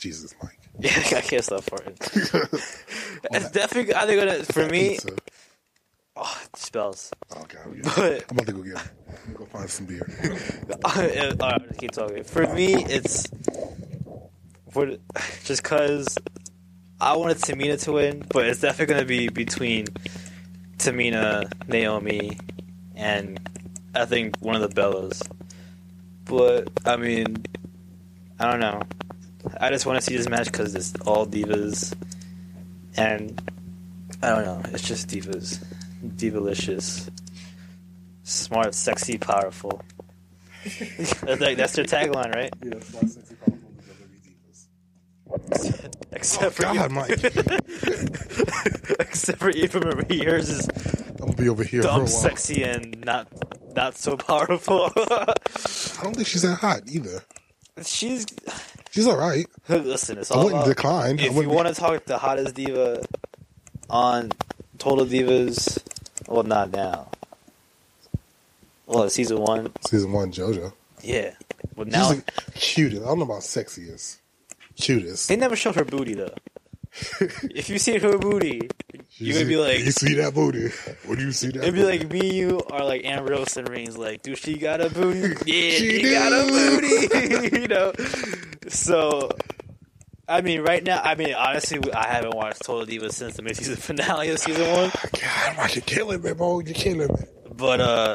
[SPEAKER 2] Jesus, Mike.
[SPEAKER 1] Yeah, I can't stop farting. It's definitely either gonna for me.
[SPEAKER 2] Pizza.
[SPEAKER 1] Oh, it spells.
[SPEAKER 2] Oh god, yeah.
[SPEAKER 1] But
[SPEAKER 2] I'm about to go get. I'm gonna go find some beer.
[SPEAKER 1] Alright, I'll keep talking. For me, it's for just because I wanted Tamina to win, but it's definitely going to be between Tamina, Naomi, and I think one of the Bellas. But I mean, I don't know. I just want to see this match because it's all divas, and I don't know. It's just divas, divalicious, smart, sexy, powerful. Like that's their tagline, right?
[SPEAKER 2] Yeah, it's not sexy, powerful, divas.
[SPEAKER 1] Except
[SPEAKER 2] Oh,
[SPEAKER 1] for
[SPEAKER 2] God,
[SPEAKER 1] Eva.
[SPEAKER 2] Mike.
[SPEAKER 1] Except for Eva Marie, yours is
[SPEAKER 2] I'm gonna be over here for a
[SPEAKER 1] dumb,
[SPEAKER 2] while.
[SPEAKER 1] sexy, and not not so powerful.
[SPEAKER 2] I don't think she's that hot either.
[SPEAKER 1] She's
[SPEAKER 2] She's all right.
[SPEAKER 1] listen. It's
[SPEAKER 2] I
[SPEAKER 1] all
[SPEAKER 2] wouldn't
[SPEAKER 1] about,
[SPEAKER 2] decline. I
[SPEAKER 1] If you
[SPEAKER 2] wouldn't-
[SPEAKER 1] want to talk the hottest diva on Total Divas, well, not now. Well, it's season one,
[SPEAKER 2] Season one, JoJo.
[SPEAKER 1] yeah. But
[SPEAKER 2] She's
[SPEAKER 1] now
[SPEAKER 2] like cutest. I don't know about sexiest. Cutest.
[SPEAKER 1] they never showed her booty though. If you see her booty, you're gonna be like,
[SPEAKER 2] you see that booty? When do you see that?
[SPEAKER 1] it'd be
[SPEAKER 2] booty?
[SPEAKER 1] like me and you are like Ambrose and Reigns, like, do she got a booty? Yeah,
[SPEAKER 2] She
[SPEAKER 1] she,
[SPEAKER 2] do.
[SPEAKER 1] got a booty. You know? So, I mean, right now, I mean, honestly, I haven't watched Total Divas since the mid-season finale of season one.
[SPEAKER 2] God, why you killing me, bro? You're killing me.
[SPEAKER 1] But, uh,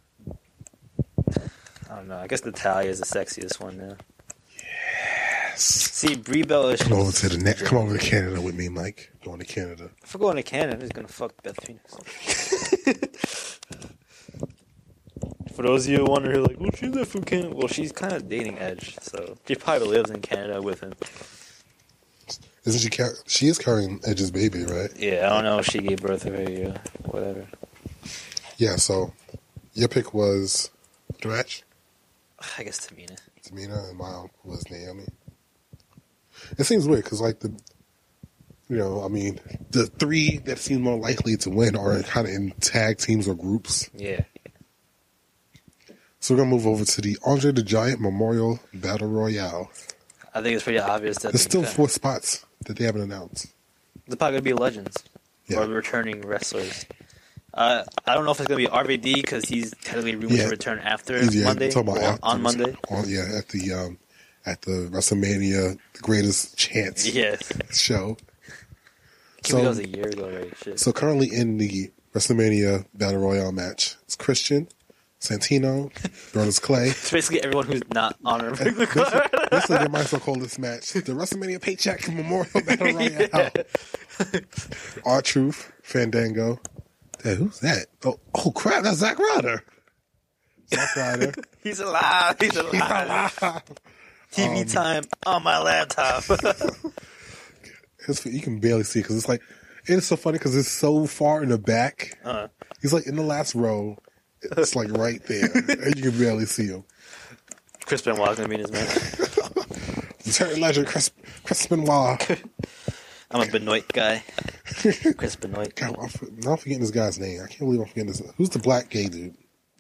[SPEAKER 1] I don't know. I guess Natalia is the sexiest one now.
[SPEAKER 2] Yes.
[SPEAKER 1] See, Brie Bella is
[SPEAKER 2] Come over to the net. Come over to Canada with me, Mike. Going to Canada.
[SPEAKER 1] If we're going to Canada, I'm just gonna fuck Beth Phoenix. For those of you who wonder, like, well, she's not from Canada. Well, she's kind of dating Edge, so she probably lives in Canada with him.
[SPEAKER 2] Isn't she? Car- she is carrying Edge's baby, right?
[SPEAKER 1] Yeah, I don't know if she gave birth to her or whatever.
[SPEAKER 2] Yeah. So, your pick was the match.
[SPEAKER 1] I guess Tamina.
[SPEAKER 2] Tamina, and mine was Naomi. It seems weird because, like the, you know, I mean, the three that seem more likely to win are kind of in tag teams or groups.
[SPEAKER 1] Yeah.
[SPEAKER 2] So we're gonna move over to the Andre the Giant Memorial Battle Royale.
[SPEAKER 1] I think it's pretty obvious that
[SPEAKER 2] There's still
[SPEAKER 1] the-
[SPEAKER 2] four spots that they haven't announced.
[SPEAKER 1] They're probably gonna be legends
[SPEAKER 2] Yeah.
[SPEAKER 1] or returning wrestlers. Uh, I don't know if it's gonna be R V D because he's technically rumored
[SPEAKER 2] Yeah.
[SPEAKER 1] to return after
[SPEAKER 2] Yeah,
[SPEAKER 1] Monday
[SPEAKER 2] talking about
[SPEAKER 1] or
[SPEAKER 2] after-
[SPEAKER 1] on Monday.
[SPEAKER 2] on- yeah, at the um, at the WrestleMania, the Greatest Chance
[SPEAKER 1] Yeah,
[SPEAKER 2] show.
[SPEAKER 1] so, that
[SPEAKER 2] So,
[SPEAKER 1] was a year ago, right? Shit.
[SPEAKER 2] so currently in the WrestleMania Battle Royale match, it's Christian, Santino, Brodus Clay.
[SPEAKER 1] It's basically everyone who's not on our
[SPEAKER 2] Basically, basically, they might as well call this match the WrestleMania Paycheck Memorial Battle Royale. R-Truth, Fandango. Hey, who's that? Oh, oh, crap, that's Zack Ryder. Zack Ryder.
[SPEAKER 1] He's alive. He's alive.
[SPEAKER 2] He's alive.
[SPEAKER 1] T V time on my laptop.
[SPEAKER 2] It's, you can barely see because it's like, it's so funny because it's so far in the back.
[SPEAKER 1] uh,
[SPEAKER 2] He's like in the last row. It's like right there. And you can barely see him.
[SPEAKER 1] Chris Benoit's gonna be in his match.
[SPEAKER 2] Terry Legend, Chris, Chris Benoit.
[SPEAKER 1] I'm a Benoit guy. Chris Benoit.
[SPEAKER 2] God, I'm, for- now I'm forgetting this guy's name. I can't believe I'm forgetting this. Who's the black gay dude?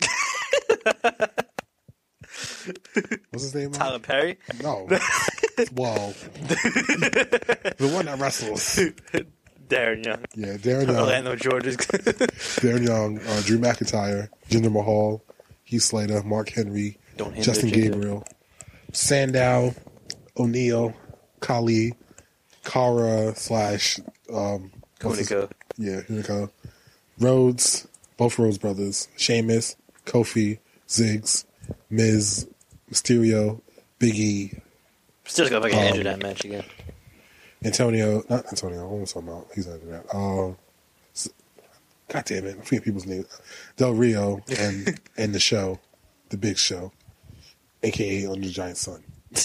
[SPEAKER 2] What's his name?
[SPEAKER 1] Tyler Perry.
[SPEAKER 2] No. Well, the one that wrestles.
[SPEAKER 1] Darren Young.
[SPEAKER 2] Yeah, Darren Young.
[SPEAKER 1] Orlando George's.
[SPEAKER 2] Darren Young, uh, Drew McIntyre, Jinder Mahal, Heath Slater, Mark Henry,
[SPEAKER 1] Don't hinder
[SPEAKER 2] Justin
[SPEAKER 1] Jinder.
[SPEAKER 2] Gabriel, Sandow, O'Neal, Kali, Kara slash um, what's his-
[SPEAKER 1] Hunico.
[SPEAKER 2] Yeah, Hunico. Rhodes, both Rhodes brothers, Sheamus, Kofi, Ziggs, Miz, Mysterio, Big E,
[SPEAKER 1] Still gonna fucking
[SPEAKER 2] Um,
[SPEAKER 1] injure that match again.
[SPEAKER 2] Antonio, not Antonio, what was I talking about? He's not doing that. Um, s- God damn it, I forget people's names. Del Rio and and the show, the big show, aka Under the Giant Sun.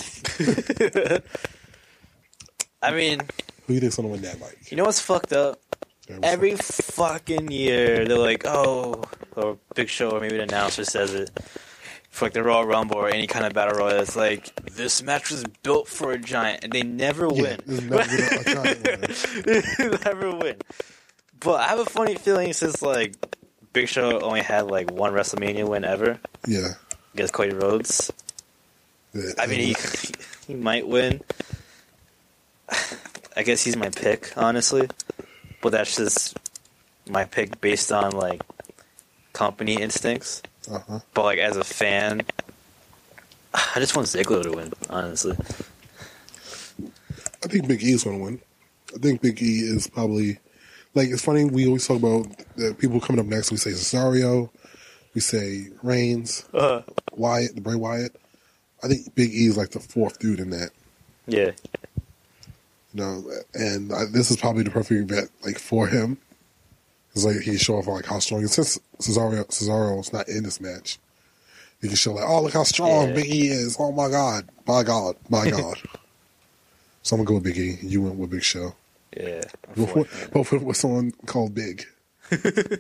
[SPEAKER 1] I mean,
[SPEAKER 2] Who do you think's gonna win that, Mike?
[SPEAKER 1] you know what's fucked up?
[SPEAKER 2] That was
[SPEAKER 1] Every fucking year, they're like, oh, or Big Show, or maybe the announcer says it, for like the Royal Rumble or any kind of Battle Royal, it's like, this match was built for a giant, and they never
[SPEAKER 2] yeah,
[SPEAKER 1] win.
[SPEAKER 2] there's never been a, a giant winner.
[SPEAKER 1] They never win. But I have a funny feeling since, like, Big Show only had, like, one WrestleMania win ever
[SPEAKER 2] Yeah.
[SPEAKER 1] against Cody Rhodes.
[SPEAKER 2] yeah.
[SPEAKER 1] I mean, he, he might win. I guess he's my pick, honestly. But that's just my pick based on, like, company instincts.
[SPEAKER 2] Uh-huh.
[SPEAKER 1] But, like, as a fan, I just want Ziggler to win, honestly.
[SPEAKER 2] I think Big E is going to win. I think Big E is probably... Like, it's funny, we always talk about the people coming up next. We say Cesario, we say Reigns,
[SPEAKER 1] Uh,
[SPEAKER 2] Wyatt, the Bray Wyatt. I think Big E is like the fourth dude in that.
[SPEAKER 1] yeah.
[SPEAKER 2] You know, and I, this is probably the perfect bet, like, for him. Because, like, he can show off, like, how strong... And since Cesaro, Cesaro's not in this match, he can show, like, oh, look how strong
[SPEAKER 1] Yeah.
[SPEAKER 2] Big E is. Oh, my God. My God. My God. So I'm going to go with Big E. You went with Big Show.
[SPEAKER 1] Yeah.
[SPEAKER 2] Both with, both with someone called Big. The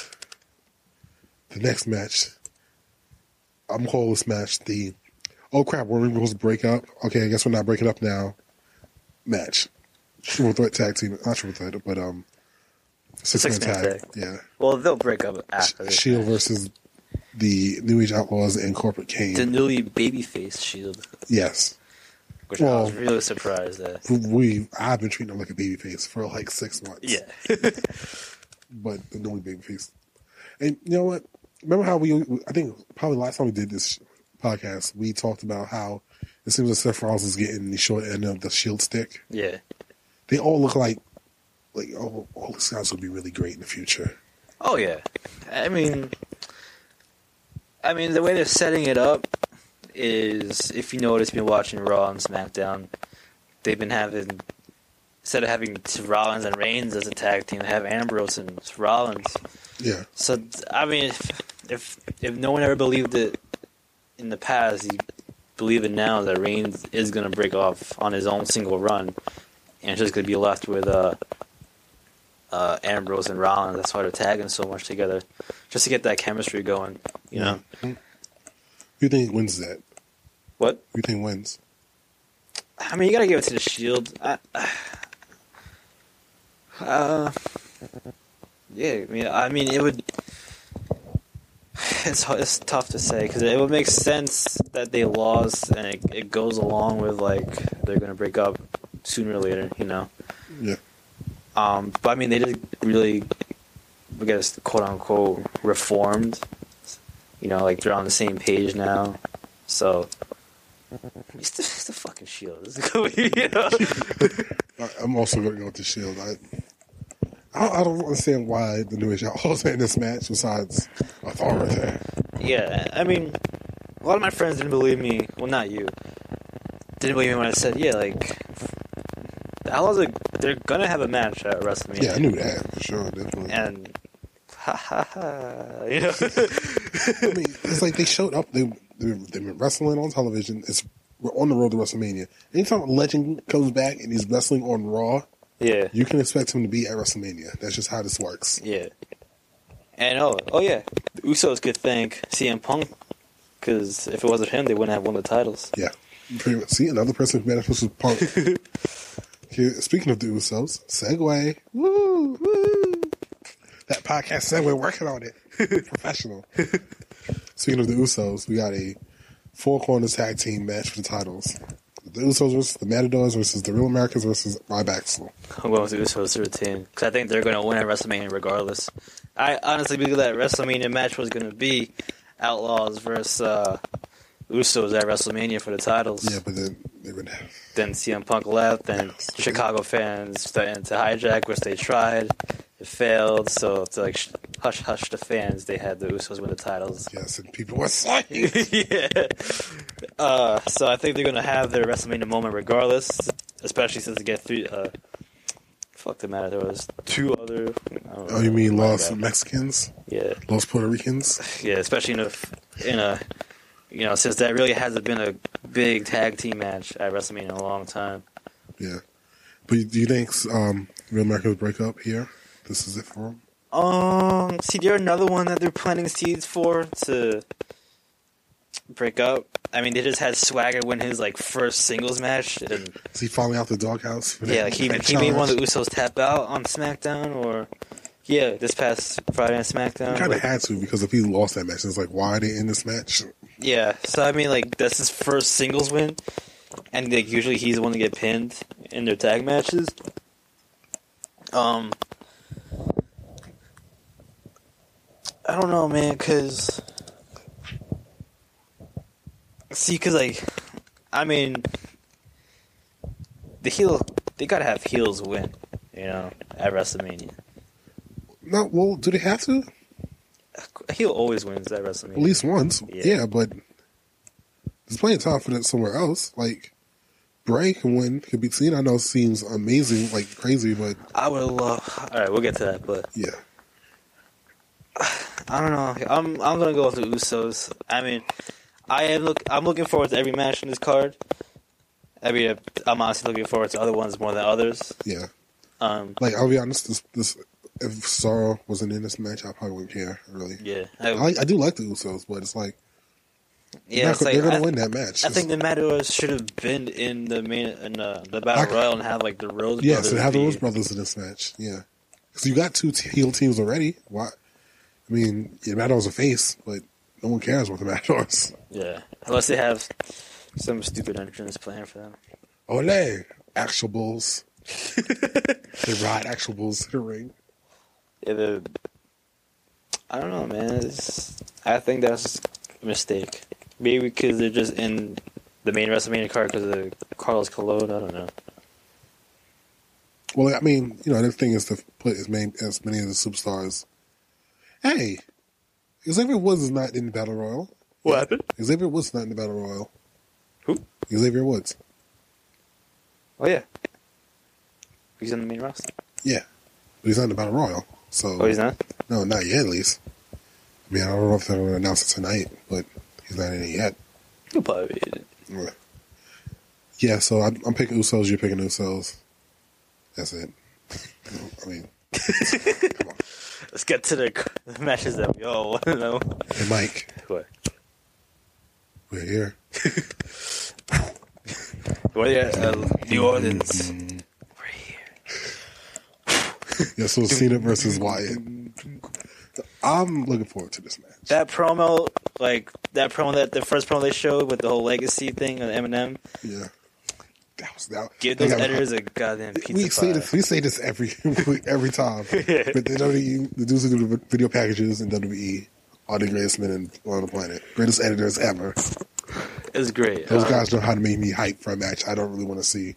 [SPEAKER 2] next match, I'm calling this match the, oh crap, we're supposed to break up? Okay, I guess we're not breaking up now. Match. Triple Threat Tag Team, not Triple Threat, but um, Six-Man
[SPEAKER 1] Six-man
[SPEAKER 2] tag.
[SPEAKER 1] tag.
[SPEAKER 2] Yeah.
[SPEAKER 1] Well, they'll break up after this
[SPEAKER 2] Shield
[SPEAKER 1] match.
[SPEAKER 2] versus the New Age Outlaws and Corporate Kane.
[SPEAKER 1] The newly babyface Shield,
[SPEAKER 2] Yes.
[SPEAKER 1] which I was
[SPEAKER 2] Well-
[SPEAKER 1] really surprised at.
[SPEAKER 2] We, I've been treating them like a babyface for like six months.
[SPEAKER 1] Yeah.
[SPEAKER 2] But the only babyface. And you know what? Remember how we, I think probably last time we did this podcast, we talked about how it seems that Seth Rollins is getting the short end of the Shield stick.
[SPEAKER 1] Yeah.
[SPEAKER 2] They all look like, like, oh, all these guys will be really great in the future.
[SPEAKER 1] Oh yeah. I mean, I mean the way they're setting it up is, if you notice, been watching Raw and SmackDown, they've been having, instead of having Rollins and Reigns as a tag team, they have Ambrose and Rollins.
[SPEAKER 2] Yeah.
[SPEAKER 1] So I mean, if if, if no one ever believed it in the past, you believe it now that Reigns is going to break off on his own single run, and it's just going to be left with uh, uh, Ambrose and Rollins. That's why they're tagging so much together, just to get that chemistry going. You know
[SPEAKER 2] Who do you think wins that?
[SPEAKER 1] what?
[SPEAKER 2] Who do you think wins?
[SPEAKER 1] I mean, you got to give it to the Shield. I, uh, yeah. I mean, I mean, it would. It's it's tough to say because it would make sense that they lost, and it, it goes along with like they're gonna break up sooner or later, you know.
[SPEAKER 2] Yeah.
[SPEAKER 1] Um, but I mean, they did really, I guess, quote unquote, reformed. You know, like they're on the same page now. So it's the, it's the fucking Shield. You know?
[SPEAKER 2] I- I'm also going to go with the Shield. I, I, I don't understand why the New Age Outlaws are in this match besides Authority.
[SPEAKER 1] Yeah, I mean, a lot of my friends didn't believe me. Well, not you. Didn't believe me when I said, yeah, like, the Outlaws are, they're gonna have a match at WrestleMania.
[SPEAKER 2] Yeah, I knew that for sure, definitely.
[SPEAKER 1] And, ha ha ha, you know?
[SPEAKER 2] I mean, it's like they showed up. They they've been wrestling on television. It's we're on the road to WrestleMania. Anytime a legend comes back and he's wrestling on Raw,
[SPEAKER 1] Yeah,
[SPEAKER 2] you can expect him to be at WrestleMania. That's just how this works.
[SPEAKER 1] yeah. And, oh, oh yeah, the Usos could thank C M Punk, because if it wasn't him, they wouldn't have won the titles.
[SPEAKER 2] Yeah, pretty much. See, another person who benefits with Punk. Here, speaking of the Usos, segue. Woo, woo. That podcast segue, working on it. Professional. Speaking of the Usos, we got a four corners tag team match for the titles. The Usos versus the Matadors versus the Real Americans versus Ryback.
[SPEAKER 1] I'm going with the Usos thirteen because I think they're going to win at WrestleMania regardless. I honestly believe that WrestleMania match was going to be Outlaws versus uh, Usos at WrestleMania for the titles.
[SPEAKER 2] Yeah, but then they would have.
[SPEAKER 1] Then C M Punk left, and Chicago fans started to hijack, which they tried. It failed, so to like sh- hush hush the fans, they had the Usos win the titles.
[SPEAKER 2] Yes, and people were saying.
[SPEAKER 1] Yeah. Uh, so I think they're going to have their WrestleMania moment regardless, especially since they get three. Uh, fuck the matter. There was two other. I don't
[SPEAKER 2] Oh, you mean
[SPEAKER 1] know,
[SPEAKER 2] Lost
[SPEAKER 1] my bad.
[SPEAKER 2] Mexicans?
[SPEAKER 1] Yeah,
[SPEAKER 2] Lost Puerto Ricans?
[SPEAKER 1] yeah. Especially in a, in a, you know, since that really hasn't been a big tag team match at WrestleMania in a long time.
[SPEAKER 2] Yeah. But do you think um, Real Americans break up here? This is it for them?
[SPEAKER 1] Um, see, they're another one that they're planting seeds for to break up. I mean, they just had Swagger win his like first singles match, and
[SPEAKER 2] Is he finally out the doghouse? For that,
[SPEAKER 1] yeah, like he
[SPEAKER 2] that
[SPEAKER 1] he made one of
[SPEAKER 2] challenge?
[SPEAKER 1] the Usos tap out on SmackDown, or yeah, this past Friday on SmackDown.
[SPEAKER 2] He kind of
[SPEAKER 1] But-
[SPEAKER 2] had to because if he lost that match, it's like, why are they in this match?
[SPEAKER 1] Yeah, so I mean, like that's his first singles win, and like usually he's the one to get pinned, in their tag matches. Um, I don't know, man, because see, because like, I mean, the heel they gotta have heels win, you know, at WrestleMania.
[SPEAKER 2] No, well, do they have to?
[SPEAKER 1] A heel always wins at WrestleMania.
[SPEAKER 2] At least once.
[SPEAKER 1] Yeah,
[SPEAKER 2] yeah but there's plenty of time for that somewhere else. Like, Bray can win, could beat Cena. I know it seems amazing, like crazy, but
[SPEAKER 1] I would love. All right, we'll get to that, but
[SPEAKER 2] yeah,
[SPEAKER 1] I don't know. I'm I'm gonna go with the Usos. I mean, I am look. I'm looking forward to every match in this card. I mean, I'm honestly looking forward to other ones more than others.
[SPEAKER 2] yeah.
[SPEAKER 1] Um,
[SPEAKER 2] Like, I'll be honest. This, this if Cesaro wasn't in this match, I probably wouldn't care. Really.
[SPEAKER 1] yeah,
[SPEAKER 2] I,
[SPEAKER 1] I,
[SPEAKER 2] like- I do like the Usos, but it's like
[SPEAKER 1] yeah.
[SPEAKER 2] they're,
[SPEAKER 1] It's
[SPEAKER 2] not-
[SPEAKER 1] like,
[SPEAKER 2] they're gonna
[SPEAKER 1] I,
[SPEAKER 2] win that match.
[SPEAKER 1] I think the
[SPEAKER 2] It's-
[SPEAKER 1] Matadors should have been in the main in uh, the battle
[SPEAKER 2] I-
[SPEAKER 1] royal and have like the Rose
[SPEAKER 2] yeah,
[SPEAKER 1] Brothers.
[SPEAKER 2] so have the
[SPEAKER 1] be-
[SPEAKER 2] Rose Brothers in this match. Yeah, because you got two t- heel teams already. Why? I mean, yeah, Matadors a face, but no one cares what the Matadors.
[SPEAKER 1] Yeah, unless they have some stupid entrance planned for them.
[SPEAKER 2] Ole, actual bulls. They ride actual bulls to the ring.
[SPEAKER 1] Yeah, the, I don't know, man. It's, I think that's a mistake. Maybe because they're just in the main WrestleMania card because of Carlos Colon. I don't know.
[SPEAKER 2] Well, I mean, you know, the thing is to put as many as many of the superstars. Hey, Xavier Woods is not in the Battle Royal.
[SPEAKER 1] What happened?
[SPEAKER 2] Xavier Woods is not in the Battle Royal.
[SPEAKER 1] Who?
[SPEAKER 2] Xavier Woods.
[SPEAKER 1] Oh yeah, he's on the main roster.
[SPEAKER 2] Yeah, but he's not in the Battle Royal. So
[SPEAKER 1] Oh, he's not.
[SPEAKER 2] no, not yet at least. I mean, I don't know if they're going to announce it tonight, but he's not in it yet.
[SPEAKER 1] He'll probably be in it.
[SPEAKER 2] Yeah. Yeah, so I'm, I'm picking Usos. You're picking Usos. That's it. I mean, come on.
[SPEAKER 1] Let's get to the, the matches that we all want to know.
[SPEAKER 2] Hey, Mike,
[SPEAKER 1] What?
[SPEAKER 2] we're here.
[SPEAKER 1] Well, yeah, uh, New Orleans. We're here.
[SPEAKER 2] Yeah, so Cena versus Wyatt. I'm looking forward to this match.
[SPEAKER 1] That promo, like that promo that the first promo they showed with the whole legacy thing on Eminem.
[SPEAKER 2] Yeah, that was that.
[SPEAKER 1] Give
[SPEAKER 2] they
[SPEAKER 1] those
[SPEAKER 2] got-
[SPEAKER 1] editors a goddamn pizza
[SPEAKER 2] We say
[SPEAKER 1] pie.
[SPEAKER 2] this. We say this every every time. But the W W E, the dudes who do the video packages in W W E are the greatest men in, on the planet. Greatest editors ever.
[SPEAKER 1] It's great.
[SPEAKER 2] Those
[SPEAKER 1] Uh,
[SPEAKER 2] guys know how to make me hype for a match I don't really want to see.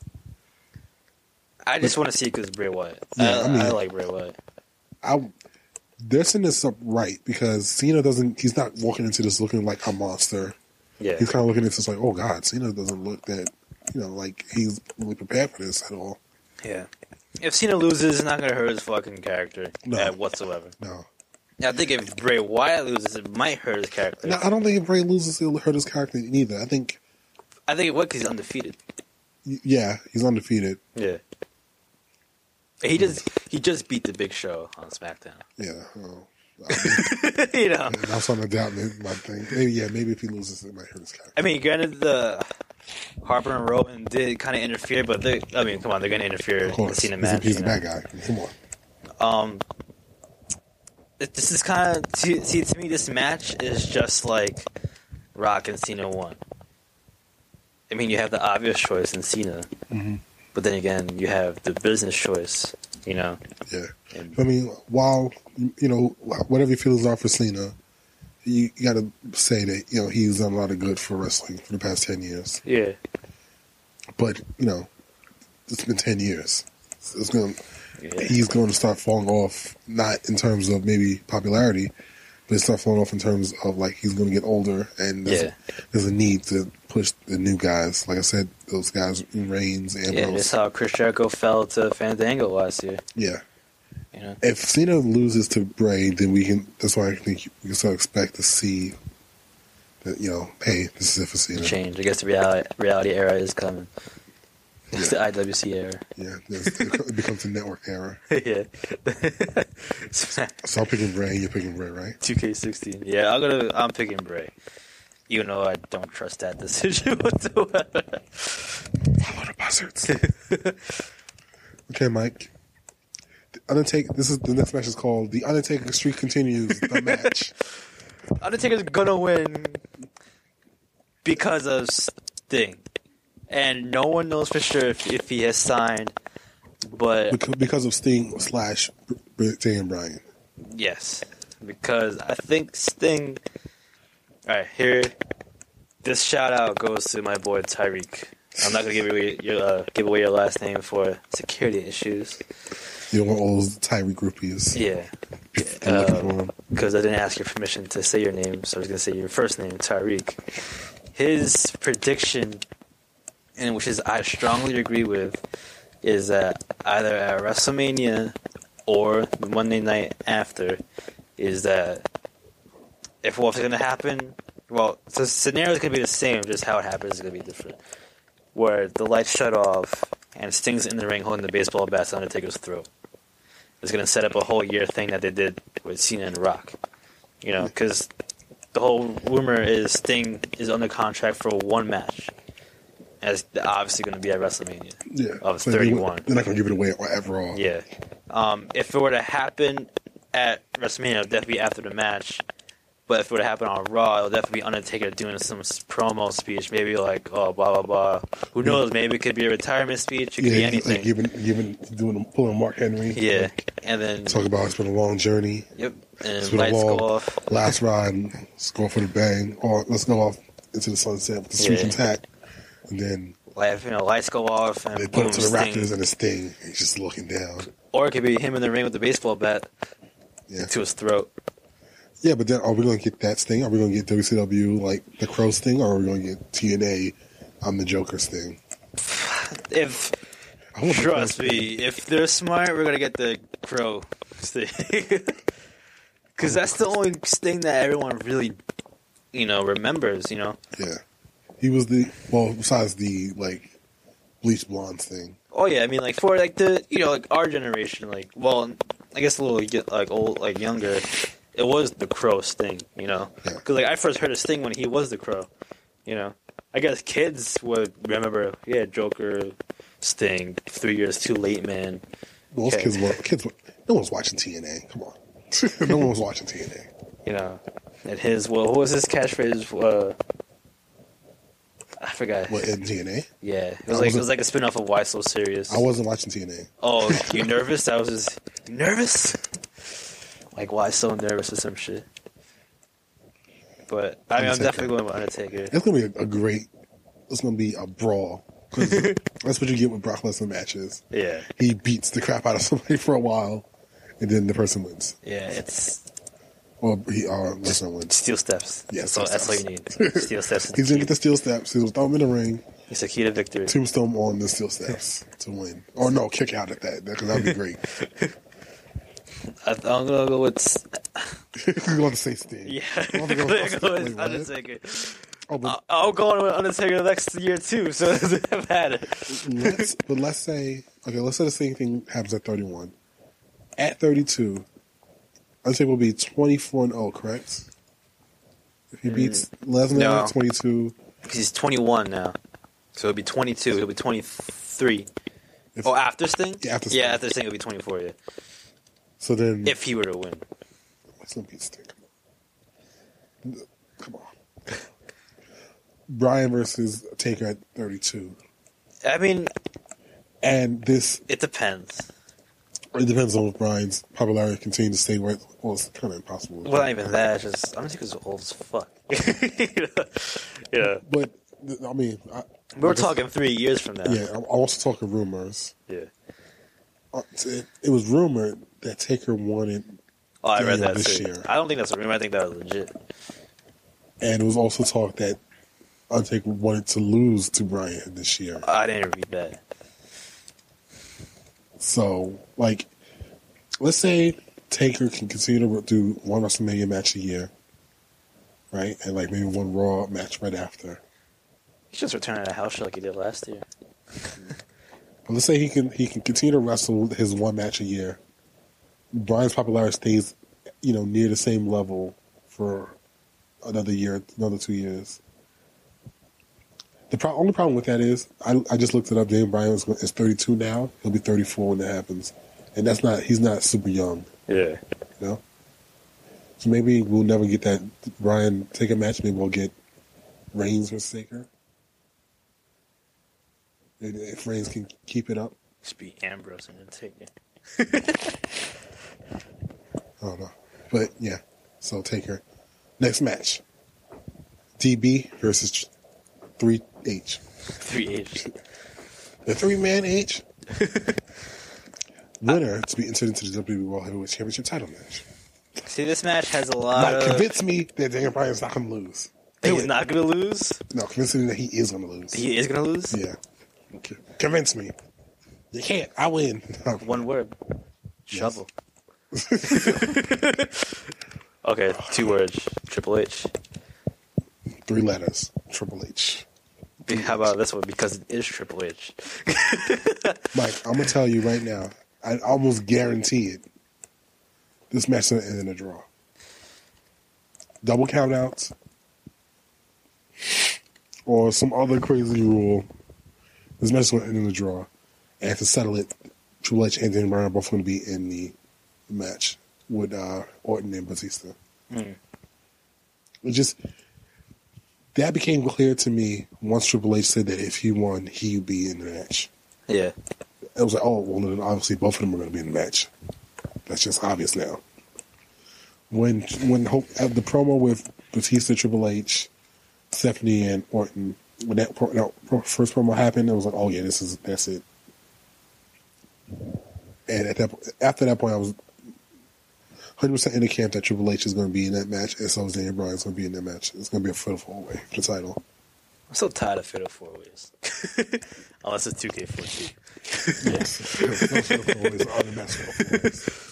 [SPEAKER 1] I just want to see it because Bray Wyatt.
[SPEAKER 2] Yeah,
[SPEAKER 1] I,
[SPEAKER 2] I mean-
[SPEAKER 1] I like Bray Wyatt.
[SPEAKER 2] I they're setting this up right because Cena doesn't. He's not walking into this looking like a monster.
[SPEAKER 1] Yeah,
[SPEAKER 2] He's kind of looking at this like, oh God, Cena doesn't look that. You know, like he's really prepared for this at all.
[SPEAKER 1] yeah. If Cena loses, it's not gonna hurt his fucking character
[SPEAKER 2] No.
[SPEAKER 1] uh, whatsoever.
[SPEAKER 2] No,
[SPEAKER 1] I think if Bray Wyatt loses, it might hurt his character.
[SPEAKER 2] no, I don't think if Bray loses, it'll hurt his character neither. I think,
[SPEAKER 1] I think it would because he's undefeated.
[SPEAKER 2] y- yeah, he's undefeated.
[SPEAKER 1] Yeah. He just he just beat the Big Show on SmackDown.
[SPEAKER 2] Yeah, oh, I mean,
[SPEAKER 1] You know,
[SPEAKER 2] that's on the doubt my thing. Maybe yeah, maybe if he loses, it might hurt his character.
[SPEAKER 1] I mean, granted, the Harper and Rowan did kind of interfere, but they, I mean, come on, they're going to interfere
[SPEAKER 2] Of
[SPEAKER 1] in the
[SPEAKER 2] course,
[SPEAKER 1] Cena
[SPEAKER 2] he's,
[SPEAKER 1] match.
[SPEAKER 2] a, he's
[SPEAKER 1] you
[SPEAKER 2] a
[SPEAKER 1] know?
[SPEAKER 2] bad guy. Come on.
[SPEAKER 1] Um, it- this is kind of see, see to me, this match is just like Rock and Cena won. I mean, you have the obvious choice in Cena,
[SPEAKER 2] Mm-hmm.
[SPEAKER 1] but then again, you have the business choice. You know,
[SPEAKER 2] Yeah,
[SPEAKER 1] and,
[SPEAKER 2] I mean, while you know whatever your feelings are for Cena, you, you got to say that you know he's done a lot of good for wrestling for the past ten years.
[SPEAKER 1] yeah,
[SPEAKER 2] But you know, it's been ten years. It's going.
[SPEAKER 1] yeah.
[SPEAKER 2] He's going to start falling off, not in terms of maybe popularity, but it's start falling off in terms of like he's going to get older, and there's,
[SPEAKER 1] Yeah.
[SPEAKER 2] there's a need to push the new guys. Like I said, those guys, Reigns,
[SPEAKER 1] Yeah,
[SPEAKER 2] Ambrose.
[SPEAKER 1] that's how Chris Jericho fell to Fandango last year.
[SPEAKER 2] Yeah.
[SPEAKER 1] You know,
[SPEAKER 2] If Cena loses to Bray, then we can. That's why I think we can still expect to see that. You know, hey, this is it for Cena.
[SPEAKER 1] change. I guess the reality reality era is coming. It's the I W C era.
[SPEAKER 2] Yeah, this- it becomes a network era.
[SPEAKER 1] Yeah.
[SPEAKER 2] So I'm picking Bray. You're picking Bray, right?
[SPEAKER 1] two K sixteen. Yeah, I'm gonna. I'm picking Bray, even though I don't trust that decision whatsoever.
[SPEAKER 2] Follow the buzzards. Okay, Mike. The Undertaker. This is the next match is called "The Undertaker Streak Continues." The match.
[SPEAKER 1] Undertaker's gonna win because of Sting. and no one knows for sure if, if he has signed. But
[SPEAKER 2] because, because of Sting slash Daniel Bryan.
[SPEAKER 1] Yes, because I think Sting. All right, here, this shout out goes to my boy Tyreek. I'm not gonna give away your uh, give away your last name for security issues.
[SPEAKER 2] You don't want all those Tyreek groupies.
[SPEAKER 1] Yeah, because um, I didn't ask your permission to say your name, so I was gonna say your first name, Tyreek. His prediction, and which is I strongly agree with, is that either at WrestleMania or the Monday night after, is that if what's going to happen, well, the scenario is going to be the same, just how it happens is going to be different. Where the lights shut off and Sting's in the ring holding the baseball bat to Undertaker's throat. It's going to set up a whole year thing that they did with Cena and Rock. You know, because the whole rumor is Sting is under contract for one match. As obviously going to be at WrestleMania.
[SPEAKER 2] Yeah.
[SPEAKER 1] Of
[SPEAKER 2] so
[SPEAKER 1] thirty-one.
[SPEAKER 2] They're not going to give it away ever all.
[SPEAKER 1] Yeah. Um, if it were to happen at WrestleMania, it would definitely be after the match. But if it were to happen on Raw, it would definitely be Undertaker doing some promo speech. Maybe like, oh, blah, blah, blah. Who knows? Maybe it could be a retirement speech. It could
[SPEAKER 2] yeah,
[SPEAKER 1] be anything.
[SPEAKER 2] Like giving, giving, doing, pulling Mark Henry.
[SPEAKER 1] Yeah.
[SPEAKER 2] Like,
[SPEAKER 1] and then.
[SPEAKER 2] Talk about it's been a long journey.
[SPEAKER 1] Yep. And
[SPEAKER 2] it's been
[SPEAKER 1] lights
[SPEAKER 2] a long,
[SPEAKER 1] go off.
[SPEAKER 2] Last ride. Let's go for the bang. Or let's go off into the sunset with the streak
[SPEAKER 1] Yeah.
[SPEAKER 2] intact. And then.
[SPEAKER 1] Like, you know, lights go off and
[SPEAKER 2] they
[SPEAKER 1] boom,
[SPEAKER 2] put it to the
[SPEAKER 1] Sting.
[SPEAKER 2] Raptors and the Sting. He's just looking down.
[SPEAKER 1] Or it could be him in the ring with the baseball bat
[SPEAKER 2] yeah.
[SPEAKER 1] to his throat.
[SPEAKER 2] Yeah, but then are we going to get that Sting? Are we going to get W C W like the Crow Sting? Or are we going to get T N A I'm the Joker Sting?
[SPEAKER 1] If, trust me, if they're smart, we're going to get the Crow Sting. Because that's the only Sting that everyone really, you know, remembers, you know?
[SPEAKER 2] Yeah. He was the, well, besides the, like, bleach blonde thing.
[SPEAKER 1] Oh, yeah, I mean, like, for, like, the, you know, like, our generation, like, well, I guess a little, like, old, like, younger, it was the Crow Sting, you know? Because, yeah. like, I first heard of Sting when he was the Crow, you know? I guess kids would remember, yeah, Joker, Sting, Three Years Too Late, man.
[SPEAKER 2] Most okay. kids were, kids were, no one was watching T N A, come on. No one was watching T N A.
[SPEAKER 1] You know, and his, well, what was his catchphrase, uh... I forgot.
[SPEAKER 2] What, in T N A?
[SPEAKER 1] Yeah. It was like it was like a spin-off of Why So Serious.
[SPEAKER 2] I wasn't watching T N A.
[SPEAKER 1] Oh, you nervous? That was just... You nervous? Like, why so nervous or some shit? But, I mean, Undertaker. I'm definitely going with Undertaker.
[SPEAKER 2] It's going to be a, a great... It's going to be a brawl. That's what you get with Brock Lesnar matches.
[SPEAKER 1] Yeah.
[SPEAKER 2] He beats the crap out of somebody for a while, and then the person wins.
[SPEAKER 1] Yeah, it's...
[SPEAKER 2] Well, he uh, Lesnar wins.
[SPEAKER 1] Steel steps.
[SPEAKER 2] Yeah,
[SPEAKER 1] that's, all, that's all you need. Steel steps.
[SPEAKER 2] He's going to get the steel steps. He's going to throw him in the ring.
[SPEAKER 1] It's a key to victory.
[SPEAKER 2] Tombstone on the steel steps to win. Or no, kick out at that, because that would be great.
[SPEAKER 1] I, I'm going to go with...
[SPEAKER 2] You're going to say Sting.
[SPEAKER 1] Yeah. I'm going to go with Undertaker.
[SPEAKER 2] Oh, but,
[SPEAKER 1] I'll go on with Undertaker next year, too, so it doesn't matter.
[SPEAKER 2] Let's, but let's say... Okay, let's say the same thing happens at thirty-one. At thirty-two... Undertaker will be twenty-four and oh, correct? If he beats mm. Lesnar
[SPEAKER 1] no.
[SPEAKER 2] at twenty-two.
[SPEAKER 1] He's twenty-one now. So it'll be twenty-two. He'll be twenty-three. If, oh, after Sting?
[SPEAKER 2] Yeah, after Sting.
[SPEAKER 1] Yeah, after Sting, it'll be twenty-four, yeah.
[SPEAKER 2] So then...
[SPEAKER 1] If he were to win.
[SPEAKER 2] Let's not beat Sting. Come on. Bryan versus Taker at thirty-two.
[SPEAKER 1] I mean...
[SPEAKER 2] And this...
[SPEAKER 1] It depends.
[SPEAKER 2] It depends on if Bryan's popularity continues to stay where it, well, it's kind of impossible.
[SPEAKER 1] Well, not even that. It's just Undertaker's old as fuck. you know? Yeah.
[SPEAKER 2] But, I mean... I,
[SPEAKER 1] We're I guess, talking three years from now.
[SPEAKER 2] Yeah, I'm also talking rumors.
[SPEAKER 1] Yeah.
[SPEAKER 2] Uh, it, it was rumored that Taker wanted
[SPEAKER 1] Oh, I read that
[SPEAKER 2] this
[SPEAKER 1] too.
[SPEAKER 2] year.
[SPEAKER 1] I don't think that's a rumor. I think that was legit.
[SPEAKER 2] And it was also talk that Undertaker wanted to lose to Bryan this year.
[SPEAKER 1] I didn't read that.
[SPEAKER 2] So, like, let's say Taker can continue to do one WrestleMania match a year, right? And, like, maybe one Raw match right after.
[SPEAKER 1] He just returned to a house show like he did last year.
[SPEAKER 2] But let's say he can he can continue to wrestle his one match a year. Bryan's popularity stays, you know, near the same level for another year, another two years. The pro- only problem with that is, I, I just looked it up. Daniel Bryan is, is thirty-two now. He'll be thirty-four when that happens, and that's not. He's not super young.
[SPEAKER 1] Yeah.
[SPEAKER 2] You know. So maybe we'll never get that Bryan Taker match. Maybe we'll get Reigns versus Taker. And if Reigns can keep it up.
[SPEAKER 1] Just be Ambrose and then take it.
[SPEAKER 2] I don't know. But, yeah. So, Taker. Next match. D B versus three H.
[SPEAKER 1] three H.
[SPEAKER 2] The three-man H. Winner to be entered into the W W E World Heavyweight Championship title match.
[SPEAKER 1] See, this match has a lot
[SPEAKER 2] Now,
[SPEAKER 1] of...
[SPEAKER 2] convince me that Daniel Bryan's not going to lose. Do
[SPEAKER 1] He's
[SPEAKER 2] it.
[SPEAKER 1] not going to lose?
[SPEAKER 2] No, convince me that he is going to lose.
[SPEAKER 1] He is going to lose?
[SPEAKER 2] Yeah. Okay. Convince me. You can't. I win.
[SPEAKER 1] One word. Shovel. Okay, two words. Triple H.
[SPEAKER 2] Three letters. Triple H.
[SPEAKER 1] How about this one? Because it is Triple H.
[SPEAKER 2] Mike, I'm going to tell you right now. I almost guarantee it. This match is going to end in a draw. Double countouts. Or some other crazy rule. This match is going to end in a draw. And to settle it, Triple H and Daniel Bryan are both going to be in the match with uh, Orton and Batista.
[SPEAKER 1] Mm.
[SPEAKER 2] It just... That became clear to me once Triple H said that if he won, he would be in the match.
[SPEAKER 1] Yeah.
[SPEAKER 2] It was like, oh, well, then obviously both of them are going to be in the match. That's just obvious now. When when Hope, uh, the promo with Batista, Triple H, Stephanie, and Orton, when that, pro, that pro, first promo happened, it was like, oh yeah, this is that's it. And at that after that point, I was one hundred percent in the camp that Triple H is going to be in that match, and so is Daniel Bryan is going to be in that match. It's going to be a fatal four-way for the title.
[SPEAKER 1] I'm so tired of fatal four ways. Unless it's two K fourteen.
[SPEAKER 2] Yes, those fatal four-ways are the best fatal four-ways.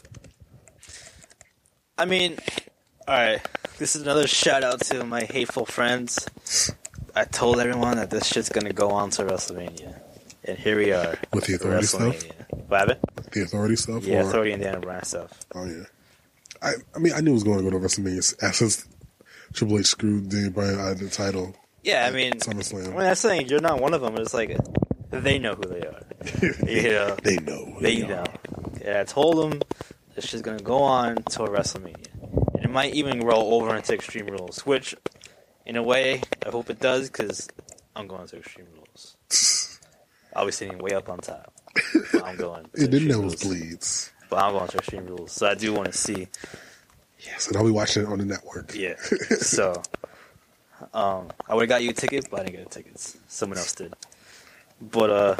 [SPEAKER 1] I mean, alright, this is another shout out to my hateful friends. I told everyone that this shit's gonna go on to WrestleMania. And here we are.
[SPEAKER 2] With the authority stuff?
[SPEAKER 1] What happened?
[SPEAKER 2] The authority stuff?
[SPEAKER 1] Yeah,
[SPEAKER 2] or?
[SPEAKER 1] authority and Daniel Bryan stuff.
[SPEAKER 2] Oh, yeah. I, I mean, I knew it was going to go to WrestleMania after Triple H screwed Daniel Bryan out of the title.
[SPEAKER 1] Yeah, I mean,
[SPEAKER 2] SummerSlam.
[SPEAKER 1] when I'm saying you're not one of them, it's like, they know who they are. You know?
[SPEAKER 2] They know. who
[SPEAKER 1] They
[SPEAKER 2] they
[SPEAKER 1] know.
[SPEAKER 2] are.
[SPEAKER 1] Yeah, I told them this shit's gonna go on to a WrestleMania. And it might even roll over into Extreme Rules, which, in a way, I hope it does, because I'm going to Extreme Rules. I'll be sitting way up on top. But I'm going to
[SPEAKER 2] It didn't
[SPEAKER 1] Extreme Rules.
[SPEAKER 2] nosebleeds.
[SPEAKER 1] But I'm going to Extreme Rules, so I do want to see.
[SPEAKER 2] Yes, and I'll be watching it on the network.
[SPEAKER 1] Yeah. So, um, I would have got you a ticket, but I didn't get the tickets. Someone else did. But, uh,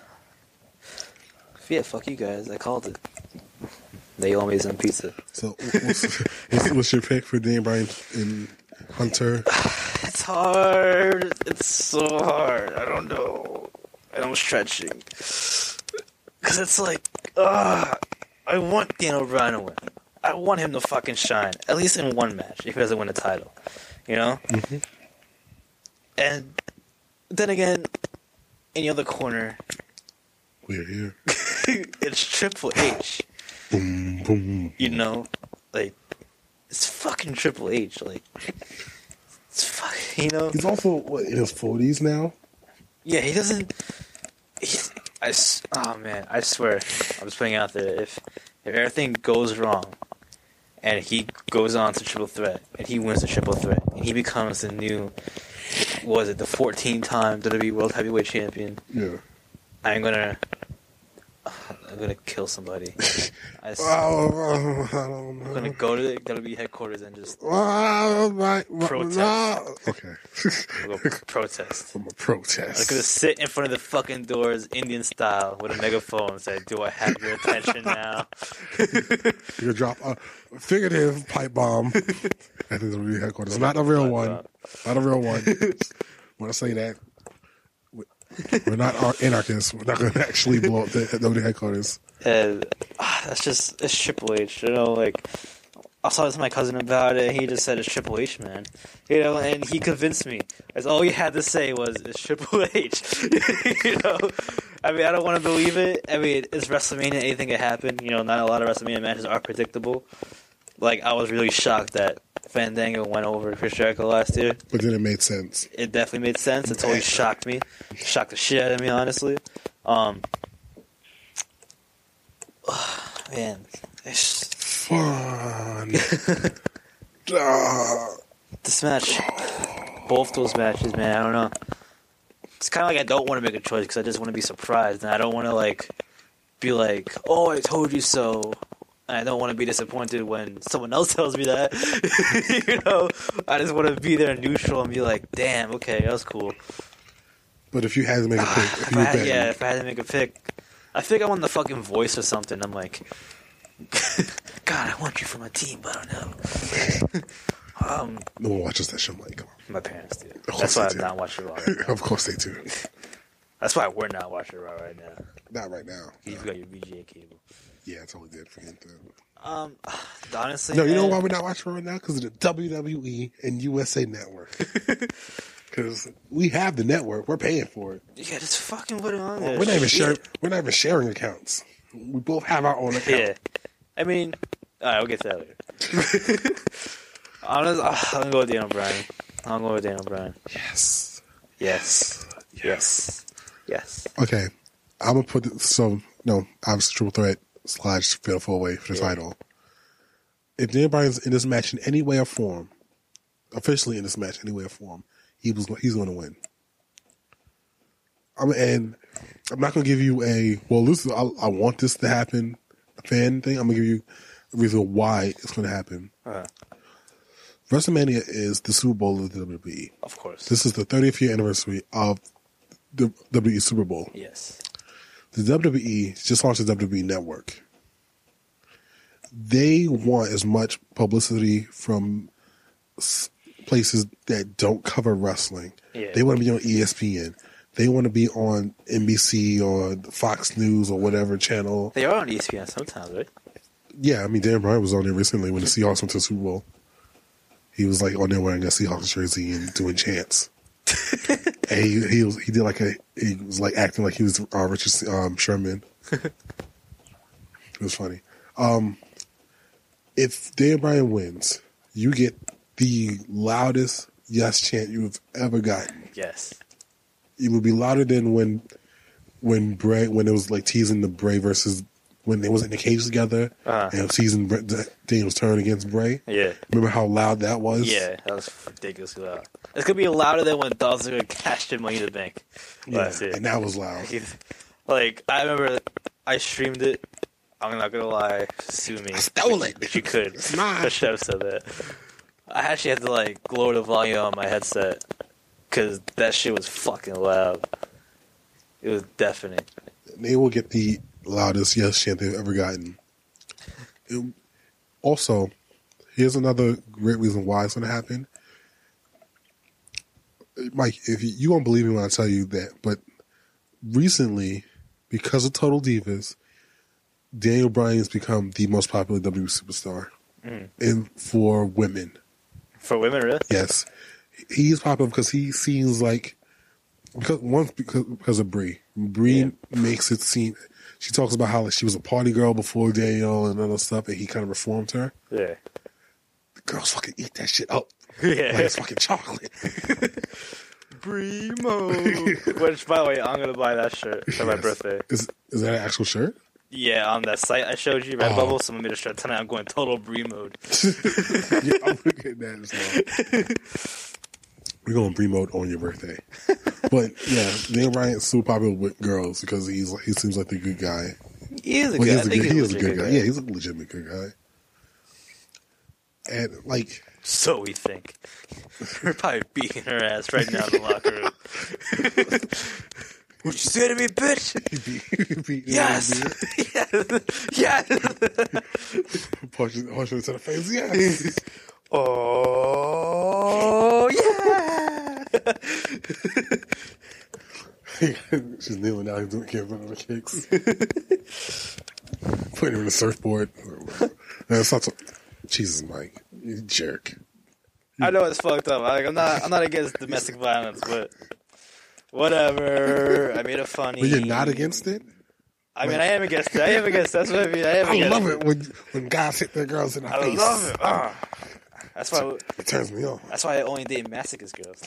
[SPEAKER 1] yeah, fuck you guys. I called it. They owe me some pizza.
[SPEAKER 2] So, what's, what's, what's your pick for Daniel Bryan and Hunter?
[SPEAKER 1] It's hard. It's so hard. I don't know. And I'm stretching. Because it's like, ah, I want Daniel Bryan to win. I want him to fucking shine. At least in one match, if he doesn't win the title. You know?
[SPEAKER 2] Mm-hmm.
[SPEAKER 1] And then again, in the other corner,
[SPEAKER 2] We're here.
[SPEAKER 1] it's Triple H.
[SPEAKER 2] Boom, boom.
[SPEAKER 1] You know? Like, it's fucking Triple H. Like, it's fucking, you know?
[SPEAKER 2] He's also, what, in his forties now?
[SPEAKER 1] Yeah, he doesn't. He's, I, s- oh man, I swear, I'm just putting it out there. If if everything goes wrong, and he goes on to triple threat, and he wins the triple threat, and he becomes the new, what was it, the fourteen-time W W E World Heavyweight Champion,
[SPEAKER 2] Yeah.
[SPEAKER 1] I'm gonna, I'm gonna kill somebody. I s-
[SPEAKER 2] Oh, I don't know.
[SPEAKER 1] I'm gonna go to the W W E headquarters and just
[SPEAKER 2] Oh, my, my,
[SPEAKER 1] Protest.
[SPEAKER 2] no. Okay.
[SPEAKER 1] go protest.
[SPEAKER 2] I'm a
[SPEAKER 1] I'm
[SPEAKER 2] protest.
[SPEAKER 1] gonna sit in front of the fucking doors, Indian style, with a megaphone and say, "Do I have your attention now?"
[SPEAKER 2] You're gonna drop a figurative pipe bomb at the W W E headquarters. Not a real
[SPEAKER 1] Pipe
[SPEAKER 2] one.
[SPEAKER 1] bomb.
[SPEAKER 2] Not a real one. When I say that, we're not anarchists. We're not going to actually blow up the W W E headquarters.
[SPEAKER 1] And ah, that's just, it's Triple H, you know, like, I was talking to my cousin about it, and he just said it's Triple H, man. You know, and he convinced me. That's all he had to say was, it's Triple H. You know? I mean, I don't want to believe it. I mean, it's WrestleMania, anything can happen. You know, not a lot of WrestleMania matches are predictable. Like, I was really shocked that Fandango went over Chris Jericho last year.
[SPEAKER 2] But then it made sense.
[SPEAKER 1] It definitely made sense. It totally shocked me. Shocked the shit out of me, honestly. Um, man, it's,
[SPEAKER 2] Fun. Ah.
[SPEAKER 1] this match, both those matches, man, I don't know. it's kind of like I don't want to make a choice because I just want to be surprised, and I don't want to like be like, "Oh, I told you so." And I don't want to be disappointed when someone else tells me that. You know, I just want to be there neutral and be like, "Damn, okay, that was cool."
[SPEAKER 2] But if you had to make a pick, if
[SPEAKER 1] if
[SPEAKER 2] you
[SPEAKER 1] I
[SPEAKER 2] were
[SPEAKER 1] had,
[SPEAKER 2] betting,
[SPEAKER 1] yeah, if I had to make a pick, I think I'm on the fucking Voice or something. I'm like, God, I want you for my team, but I don't know. um,
[SPEAKER 2] no one watches that show, Mike. Come on.
[SPEAKER 1] my parents do.
[SPEAKER 2] course
[SPEAKER 1] That's why
[SPEAKER 2] they
[SPEAKER 1] I'm
[SPEAKER 2] do.
[SPEAKER 1] not watching Raw. Right now.
[SPEAKER 2] Of course they do.
[SPEAKER 1] That's why we're not watching Raw right now.
[SPEAKER 2] Not right now.
[SPEAKER 1] You've got your V G A cable.
[SPEAKER 2] Yeah, I totally did forget that.
[SPEAKER 1] Um, honestly,
[SPEAKER 2] No, you know
[SPEAKER 1] man,
[SPEAKER 2] why we're not watching right now? Because of the W W E and U S A Network. Because we have the network, we're paying for it.
[SPEAKER 1] Yeah, just fucking put it on there.
[SPEAKER 2] We're not even
[SPEAKER 1] Shit.
[SPEAKER 2] sharing. We're not even sharing accounts. We both have our own account.
[SPEAKER 1] Yeah, I mean, all right, we'll get to that later. Honestly, uh, I'm gonna go with Daniel Bryan. I'm going with Daniel Bryan.
[SPEAKER 2] Yes.
[SPEAKER 1] Yes, yes, yes.
[SPEAKER 2] Okay, I'm gonna put this, so no, obviously triple threat slash fatal four way for the
[SPEAKER 1] Yeah.
[SPEAKER 2] title. If Daniel Bryan's in this match in any way or form, officially in this match any way or form, he was he's going to win. I'm and I'm not gonna give you a well. This is, I, I want this to happen. A fan thing. I'm gonna give you a reason why it's going to happen.
[SPEAKER 1] Uh,
[SPEAKER 2] WrestleMania is the Super Bowl of the W W E.
[SPEAKER 1] of course.
[SPEAKER 2] This is the thirtieth year anniversary of the W W E Super Bowl.
[SPEAKER 1] Yes.
[SPEAKER 2] The W W E just launched the W W E Network. They want as much publicity from s- places that don't cover wrestling.
[SPEAKER 1] Yeah.
[SPEAKER 2] They want to be on E S P N. They want to be on N B C or Fox News or whatever channel.
[SPEAKER 1] They are on E S P N sometimes, right?
[SPEAKER 2] Yeah, I mean, Dan Bryan was on there recently when the Seahawks went to the Super Bowl. He was like on there wearing a Seahawks jersey and doing chants. And he he was he did like a he was like acting like he was uh, Richard um, Sherman. It was funny. Um, if Dan Bryan wins, you get the loudest yes chant you've ever gotten.
[SPEAKER 1] Yes.
[SPEAKER 2] It would be louder than when when Bray when it was like teasing the Bray versus when they was in the cage together
[SPEAKER 1] Uh-huh.
[SPEAKER 2] and it was teasing Bray- Daniel's turn against Bray.
[SPEAKER 1] Yeah.
[SPEAKER 2] Remember how loud that was?
[SPEAKER 1] Yeah, that was ridiculously loud. It's gonna be louder than when Dolph Ziggler cashed in Money in the Bank
[SPEAKER 2] Yeah,
[SPEAKER 1] last year.
[SPEAKER 2] and that was loud.
[SPEAKER 1] Like, I remember I streamed it. I'm not gonna lie, sue me.
[SPEAKER 2] I stole it.
[SPEAKER 1] But you could.
[SPEAKER 2] It's mine.
[SPEAKER 1] I should have said that. I actually had to like lower the volume on my headset because that shit was fucking loud. It was deafening.
[SPEAKER 2] They will get the loudest yes chant they've ever gotten. It- also, here's another great reason why it's going to happen. Mike, if you, you won't believe me when I tell you that, but recently, because of Total Divas, Daniel Bryan has become the most popular W W E superstar,
[SPEAKER 1] Mm.
[SPEAKER 2] and for women.
[SPEAKER 1] For women, really?
[SPEAKER 2] Yes, he's popular because he seems like because once because, because of Brie. Brie
[SPEAKER 1] Yeah.
[SPEAKER 2] makes it seem. She talks about how like, she was a party girl before Daniel and other stuff, and he kind of reformed her.
[SPEAKER 1] Yeah.
[SPEAKER 2] The girls fucking eat that shit up
[SPEAKER 1] Yeah.
[SPEAKER 2] like it's fucking chocolate.
[SPEAKER 1] Primo. Which, by the way, I'm gonna buy that shirt for my
[SPEAKER 2] Yes.
[SPEAKER 1] birthday.
[SPEAKER 2] Is is that an actual shirt?
[SPEAKER 1] Yeah, on that site I showed you, Redbubble.
[SPEAKER 2] Oh.
[SPEAKER 1] Someone made a shirt tonight. I'm going total Brie mode.
[SPEAKER 2] Yeah, I'm looking at that as well. We're going Brie mode on your birthday. But yeah, Daniel Bryan is super popular with girls because he's he seems like the good guy.
[SPEAKER 1] He is a
[SPEAKER 2] Well,
[SPEAKER 1] good.
[SPEAKER 2] he
[SPEAKER 1] I
[SPEAKER 2] is a
[SPEAKER 1] think
[SPEAKER 2] good, he
[SPEAKER 1] he's
[SPEAKER 2] is a good guy. Yeah, he's a legitimate good guy. And like,
[SPEAKER 1] So we think. We're probably beating her ass right now in the locker room. What you say to me, bitch?
[SPEAKER 2] he beat, he beat
[SPEAKER 1] Yes, yes, yes.
[SPEAKER 2] punch it, punch it to the face. Yes.
[SPEAKER 1] Oh yeah.
[SPEAKER 2] She's kneeling down, doing giving her kicks, putting her in the surfboard. That's not so, Jesus, Mike, you jerk.
[SPEAKER 1] I know it's fucked up. Like, I'm not. I'm not against domestic violence, but whatever. I made it funny.
[SPEAKER 2] But you're not against it.
[SPEAKER 1] I mean, I am against it. I am against. That's what I mean. I am
[SPEAKER 2] I
[SPEAKER 1] against
[SPEAKER 2] love it when when guys hit their girls in the
[SPEAKER 1] I
[SPEAKER 2] face.
[SPEAKER 1] love it. Ah. That's why.
[SPEAKER 2] It turns me on.
[SPEAKER 1] That's why I only date masochist girls.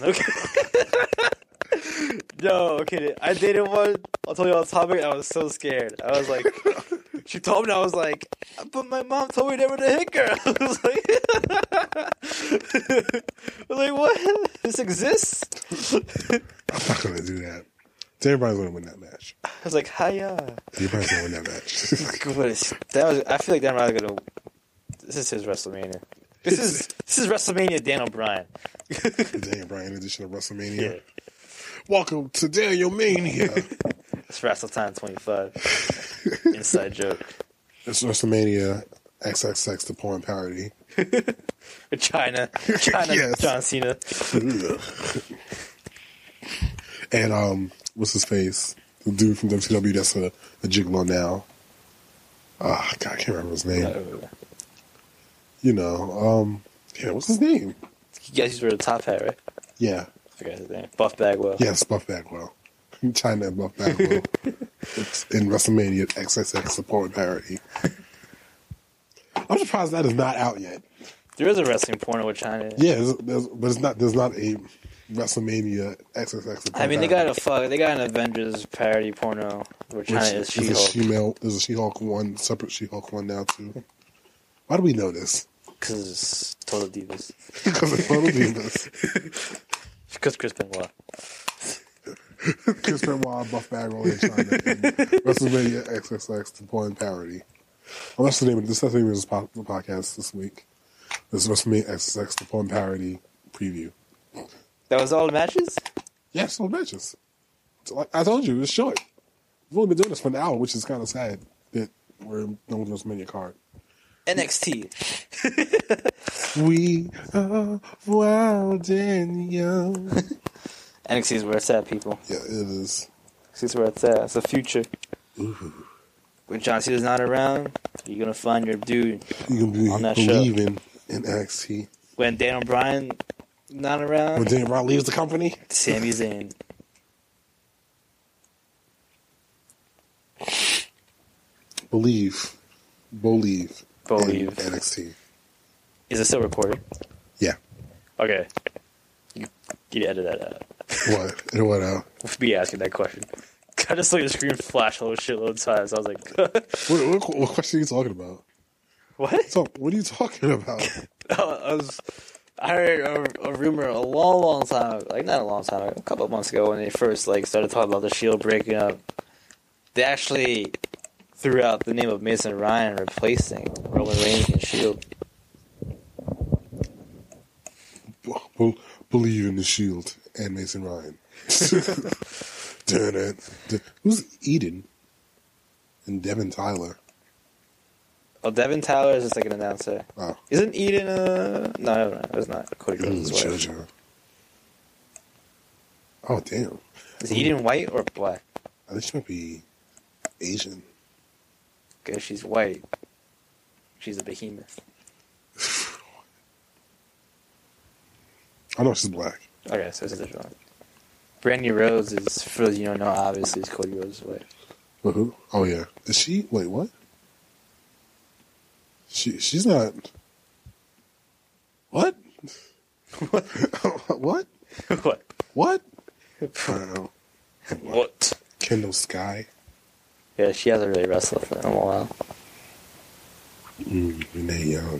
[SPEAKER 1] Okay. No, okay. I dated one. I'll tell you on topic. I was so scared. I was like, She told me, I was like, but my mom told me never to hit girls. I was like, I was like, what? This exists?
[SPEAKER 2] I'm not gonna do that. Everybody's gonna win that match.
[SPEAKER 1] I was like, hiya.
[SPEAKER 2] Everybody's gonna win that match.
[SPEAKER 1] What is, that was, I feel like Dan Bryan's gonna. This is his WrestleMania. This is this is WrestleMania Daniel Bryan.
[SPEAKER 2] Daniel Bryan edition of WrestleMania.
[SPEAKER 1] Yeah.
[SPEAKER 2] Welcome to Daniel Mania.
[SPEAKER 1] It's WrestleTime twenty-five. Inside joke.
[SPEAKER 2] It's WrestleMania X X X the porn parody.
[SPEAKER 1] With China. China
[SPEAKER 2] Yes.
[SPEAKER 1] John Cena.
[SPEAKER 2] And um, what's his face? The dude from W C W that's a, a gigolo now. Ah, oh, God, I can't remember his name.
[SPEAKER 1] Uh,
[SPEAKER 2] You know, um, yeah, what's his name?
[SPEAKER 1] you guys used to wear the top hat, right?
[SPEAKER 2] Yeah.
[SPEAKER 1] I forgot his name. Buff Bagwell.
[SPEAKER 2] Yes, Buff Bagwell. China and Buff Bagwell. It's in WrestleMania X X X the porn parody. I'm surprised that is not out yet.
[SPEAKER 1] There is a wrestling porno with China.
[SPEAKER 2] Yeah, there's, there's, but it's not. There's not a WrestleMania X X X.
[SPEAKER 1] I mean, they got a fuck. They got an Avengers parody porno where China is
[SPEAKER 2] There's a
[SPEAKER 1] She-Hulk.
[SPEAKER 2] She-Hulk. There's a She-Hulk one, separate She-Hulk one now too. Why do we know this?
[SPEAKER 1] Because it's Total Divas.
[SPEAKER 2] Because it's Total Divas.
[SPEAKER 1] Because Chris Benoit.
[SPEAKER 2] Chris Benoit, Buff Bagwell in China, and WrestleMania X X X the porn parody. Well, that's the name of this. That's the name of this po- the podcast this week. This is WrestleMania X X X the porn parody preview.
[SPEAKER 1] That was all the matches?
[SPEAKER 2] Yes, all matches. So, like I told you, it's short. We've only been doing this for an hour, which is kind of sad that we're done with WrestleMania card.
[SPEAKER 1] N X T.
[SPEAKER 2] We are wild and young.
[SPEAKER 1] N X T is where it's at, people.
[SPEAKER 2] Yeah, it is.
[SPEAKER 1] N X T is where it's at. It's the future.
[SPEAKER 2] Ooh.
[SPEAKER 1] When John Cena's not around, you're going to find your dude
[SPEAKER 2] You can be
[SPEAKER 1] on that show.
[SPEAKER 2] believing in N X T.
[SPEAKER 1] When Daniel Bryan not
[SPEAKER 2] When
[SPEAKER 1] around,
[SPEAKER 2] Daniel Bryan leaves the company,
[SPEAKER 1] Sami Zayn.
[SPEAKER 2] believe, believe,
[SPEAKER 1] Believe.
[SPEAKER 2] in N X T.
[SPEAKER 1] Is it still recording?
[SPEAKER 2] Yeah.
[SPEAKER 1] Okay. You, you edit that out.
[SPEAKER 2] What? It went out.
[SPEAKER 1] Be asking that question. I just saw your screen flash a whole shitload of times. I was like,
[SPEAKER 2] What, what, what question are you talking about?
[SPEAKER 1] what?
[SPEAKER 2] So, what are you talking about?
[SPEAKER 1] I was, I heard a, a rumor a long, long time, like not a long time, a couple of months ago when they first like started talking about the Shield breaking up. They actually threw out the name of Mason Ryan replacing Roman Reigns in Shield.
[SPEAKER 2] Be- believe in the Shield and Mason Ryan. Damn it. Who's Eden? And Devin Tyler.
[SPEAKER 1] Oh, Devin Tyler is just like an announcer.
[SPEAKER 2] Oh.
[SPEAKER 1] Isn't Eden uh no, no, no, it's not. Cody Rhodes'
[SPEAKER 2] Mm,
[SPEAKER 1] wife.
[SPEAKER 2] Jojo. Oh, damn.
[SPEAKER 1] Is Eden white or black?
[SPEAKER 2] I think she might be Asian.
[SPEAKER 1] Because she's white. She's a behemoth.
[SPEAKER 2] I know she's black.
[SPEAKER 1] Okay, so this is wrong. Brandy Rhodes is, for those you don't know, obviously is Cody Rhodes' wife.
[SPEAKER 2] But who? Oh, yeah. Is she? Wait, what? She She's not. What?
[SPEAKER 1] What?
[SPEAKER 2] what?
[SPEAKER 1] What?
[SPEAKER 2] What? I don't know.
[SPEAKER 1] What?
[SPEAKER 2] Kendall Sky.
[SPEAKER 1] Yeah, she hasn't really wrestled for a while.
[SPEAKER 2] Mm, Renee Young.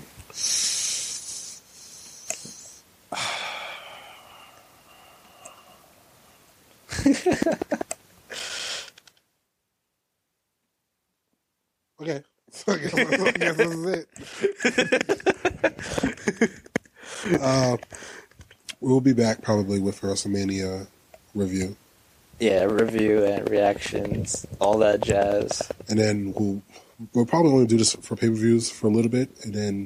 [SPEAKER 2] Okay. I guess, I guess this is it. uh, we'll be back probably with WrestleMania review.
[SPEAKER 1] Yeah, review and reactions, all that jazz.
[SPEAKER 2] And then we'll we'll probably only do this for pay per views for a little bit, and then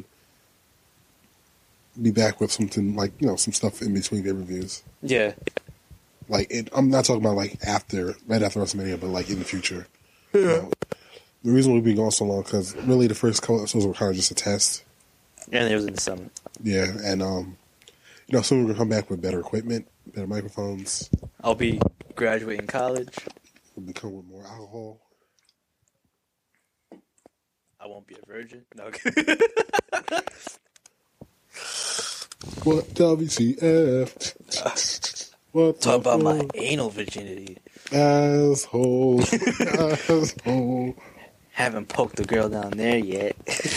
[SPEAKER 2] be back with something like you know some stuff in between pay per views.
[SPEAKER 1] Yeah.
[SPEAKER 2] Like it, I'm not talking about like after right after WrestleMania, but like in the future. Yeah. You know, the reason we've been going so long because really the first couple episodes were kind of just a test.
[SPEAKER 1] And it was in the summer.
[SPEAKER 2] Yeah, and um, you know, soon we're gonna come back with better equipment, better microphones.
[SPEAKER 1] I'll be graduating college.
[SPEAKER 2] We'll be coming with more alcohol.
[SPEAKER 1] I won't be a virgin. No.
[SPEAKER 2] What W C F? What
[SPEAKER 1] Talk
[SPEAKER 2] the
[SPEAKER 1] about my
[SPEAKER 2] fuck?
[SPEAKER 1] anal virginity.
[SPEAKER 2] Asshole. Asshole.
[SPEAKER 1] Haven't poked the girl down there yet.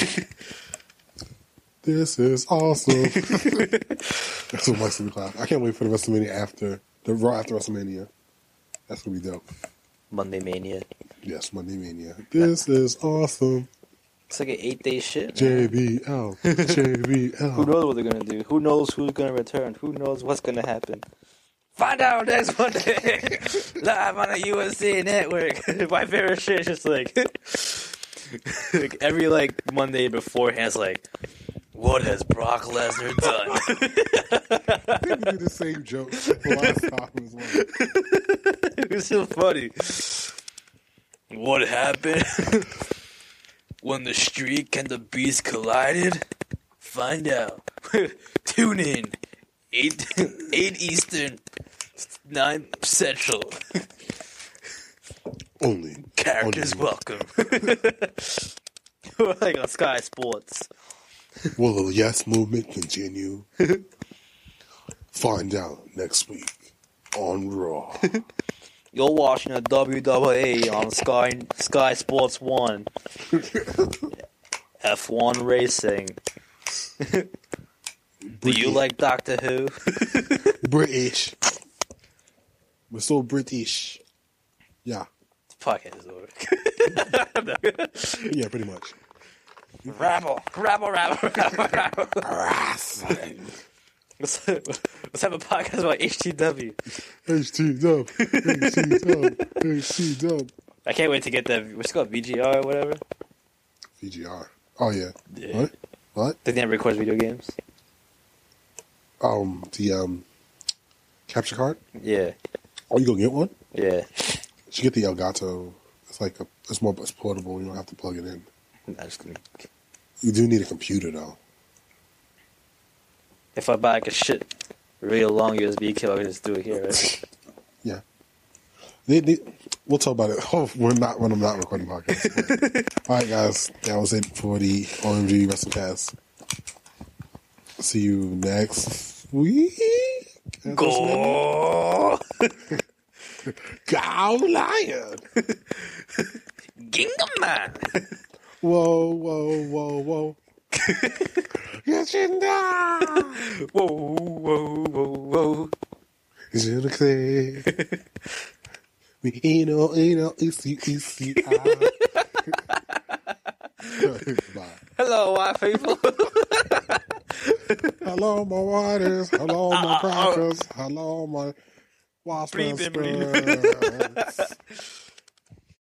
[SPEAKER 2] This is awesome. That's what Mike's gonna be clap. I can't wait for the WrestleMania after the Raw after WrestleMania. That's gonna be dope.
[SPEAKER 1] Monday Mania.
[SPEAKER 2] Yes, Monday Mania. This is awesome.
[SPEAKER 1] It's like an eight day shit.
[SPEAKER 2] J B L. J B L.
[SPEAKER 1] Who knows what they're gonna do? Who knows who's gonna return? Who knows what's gonna happen? Find out next Monday, live on the U S A Network. My favorite shit is just like, like every like Monday beforehand, it's like, what has Brock Lesnar done?
[SPEAKER 2] They do the same joke the last time as well.
[SPEAKER 1] It was so funny. What happened when the Streak and the Beast collided? Find out. Tune in. Eight, eight Eastern, nine Central.
[SPEAKER 2] Only.
[SPEAKER 1] Characters
[SPEAKER 2] only.
[SPEAKER 1] welcome. Like on Sky Sports.
[SPEAKER 2] Will the Yes Movement continue? Find out next week on Raw.
[SPEAKER 1] You're watching a W W E on Sky Sky Sports One. F one racing. Do you like Doctor Who?
[SPEAKER 2] British. We're so British. Yeah.
[SPEAKER 1] This podcast is over.
[SPEAKER 2] Yeah, pretty much.
[SPEAKER 1] Rabble, rabble, rabble, rabble, rabble.
[SPEAKER 2] Wrestling.
[SPEAKER 1] Let's, let's have a podcast about H T W.
[SPEAKER 2] H T dub. H T dub. H T dub.
[SPEAKER 1] I can't wait to get that. What's it called? V G R or whatever?
[SPEAKER 2] V G R. Oh, yeah.
[SPEAKER 1] Yeah.
[SPEAKER 2] What? What?
[SPEAKER 1] They never record video games.
[SPEAKER 2] Um, the um, capture card?
[SPEAKER 1] Yeah.
[SPEAKER 2] Oh, you gonna get one?
[SPEAKER 1] Yeah.
[SPEAKER 2] You should get the Elgato. It's like a, it's more, it's portable. You don't have to plug it in.
[SPEAKER 1] I'm just gonna...
[SPEAKER 2] You do need a computer, though.
[SPEAKER 1] If I buy like a shit real long U S B cable, I can just do it here, right?
[SPEAKER 2] Yeah. They, they, we'll talk about it. Oh, we're not when I'm not recording podcasts. All right, guys. That was it for the O M G WrestleCast. See you next week.
[SPEAKER 1] Go!
[SPEAKER 2] Go Lion!
[SPEAKER 1] Gingham Man!
[SPEAKER 2] Whoa, whoa, whoa, whoa. Get you down!
[SPEAKER 1] Whoa, whoa, whoa, whoa.
[SPEAKER 2] Je ne sais. Mais you know, you know, ici, ici, ah. Bye.
[SPEAKER 1] Hello, white people.
[SPEAKER 2] Hello, my waters. Hello, my
[SPEAKER 1] Uh, uh, uh.
[SPEAKER 2] crackers. Hello, my wasp
[SPEAKER 1] Breathe in, breathe
[SPEAKER 2] and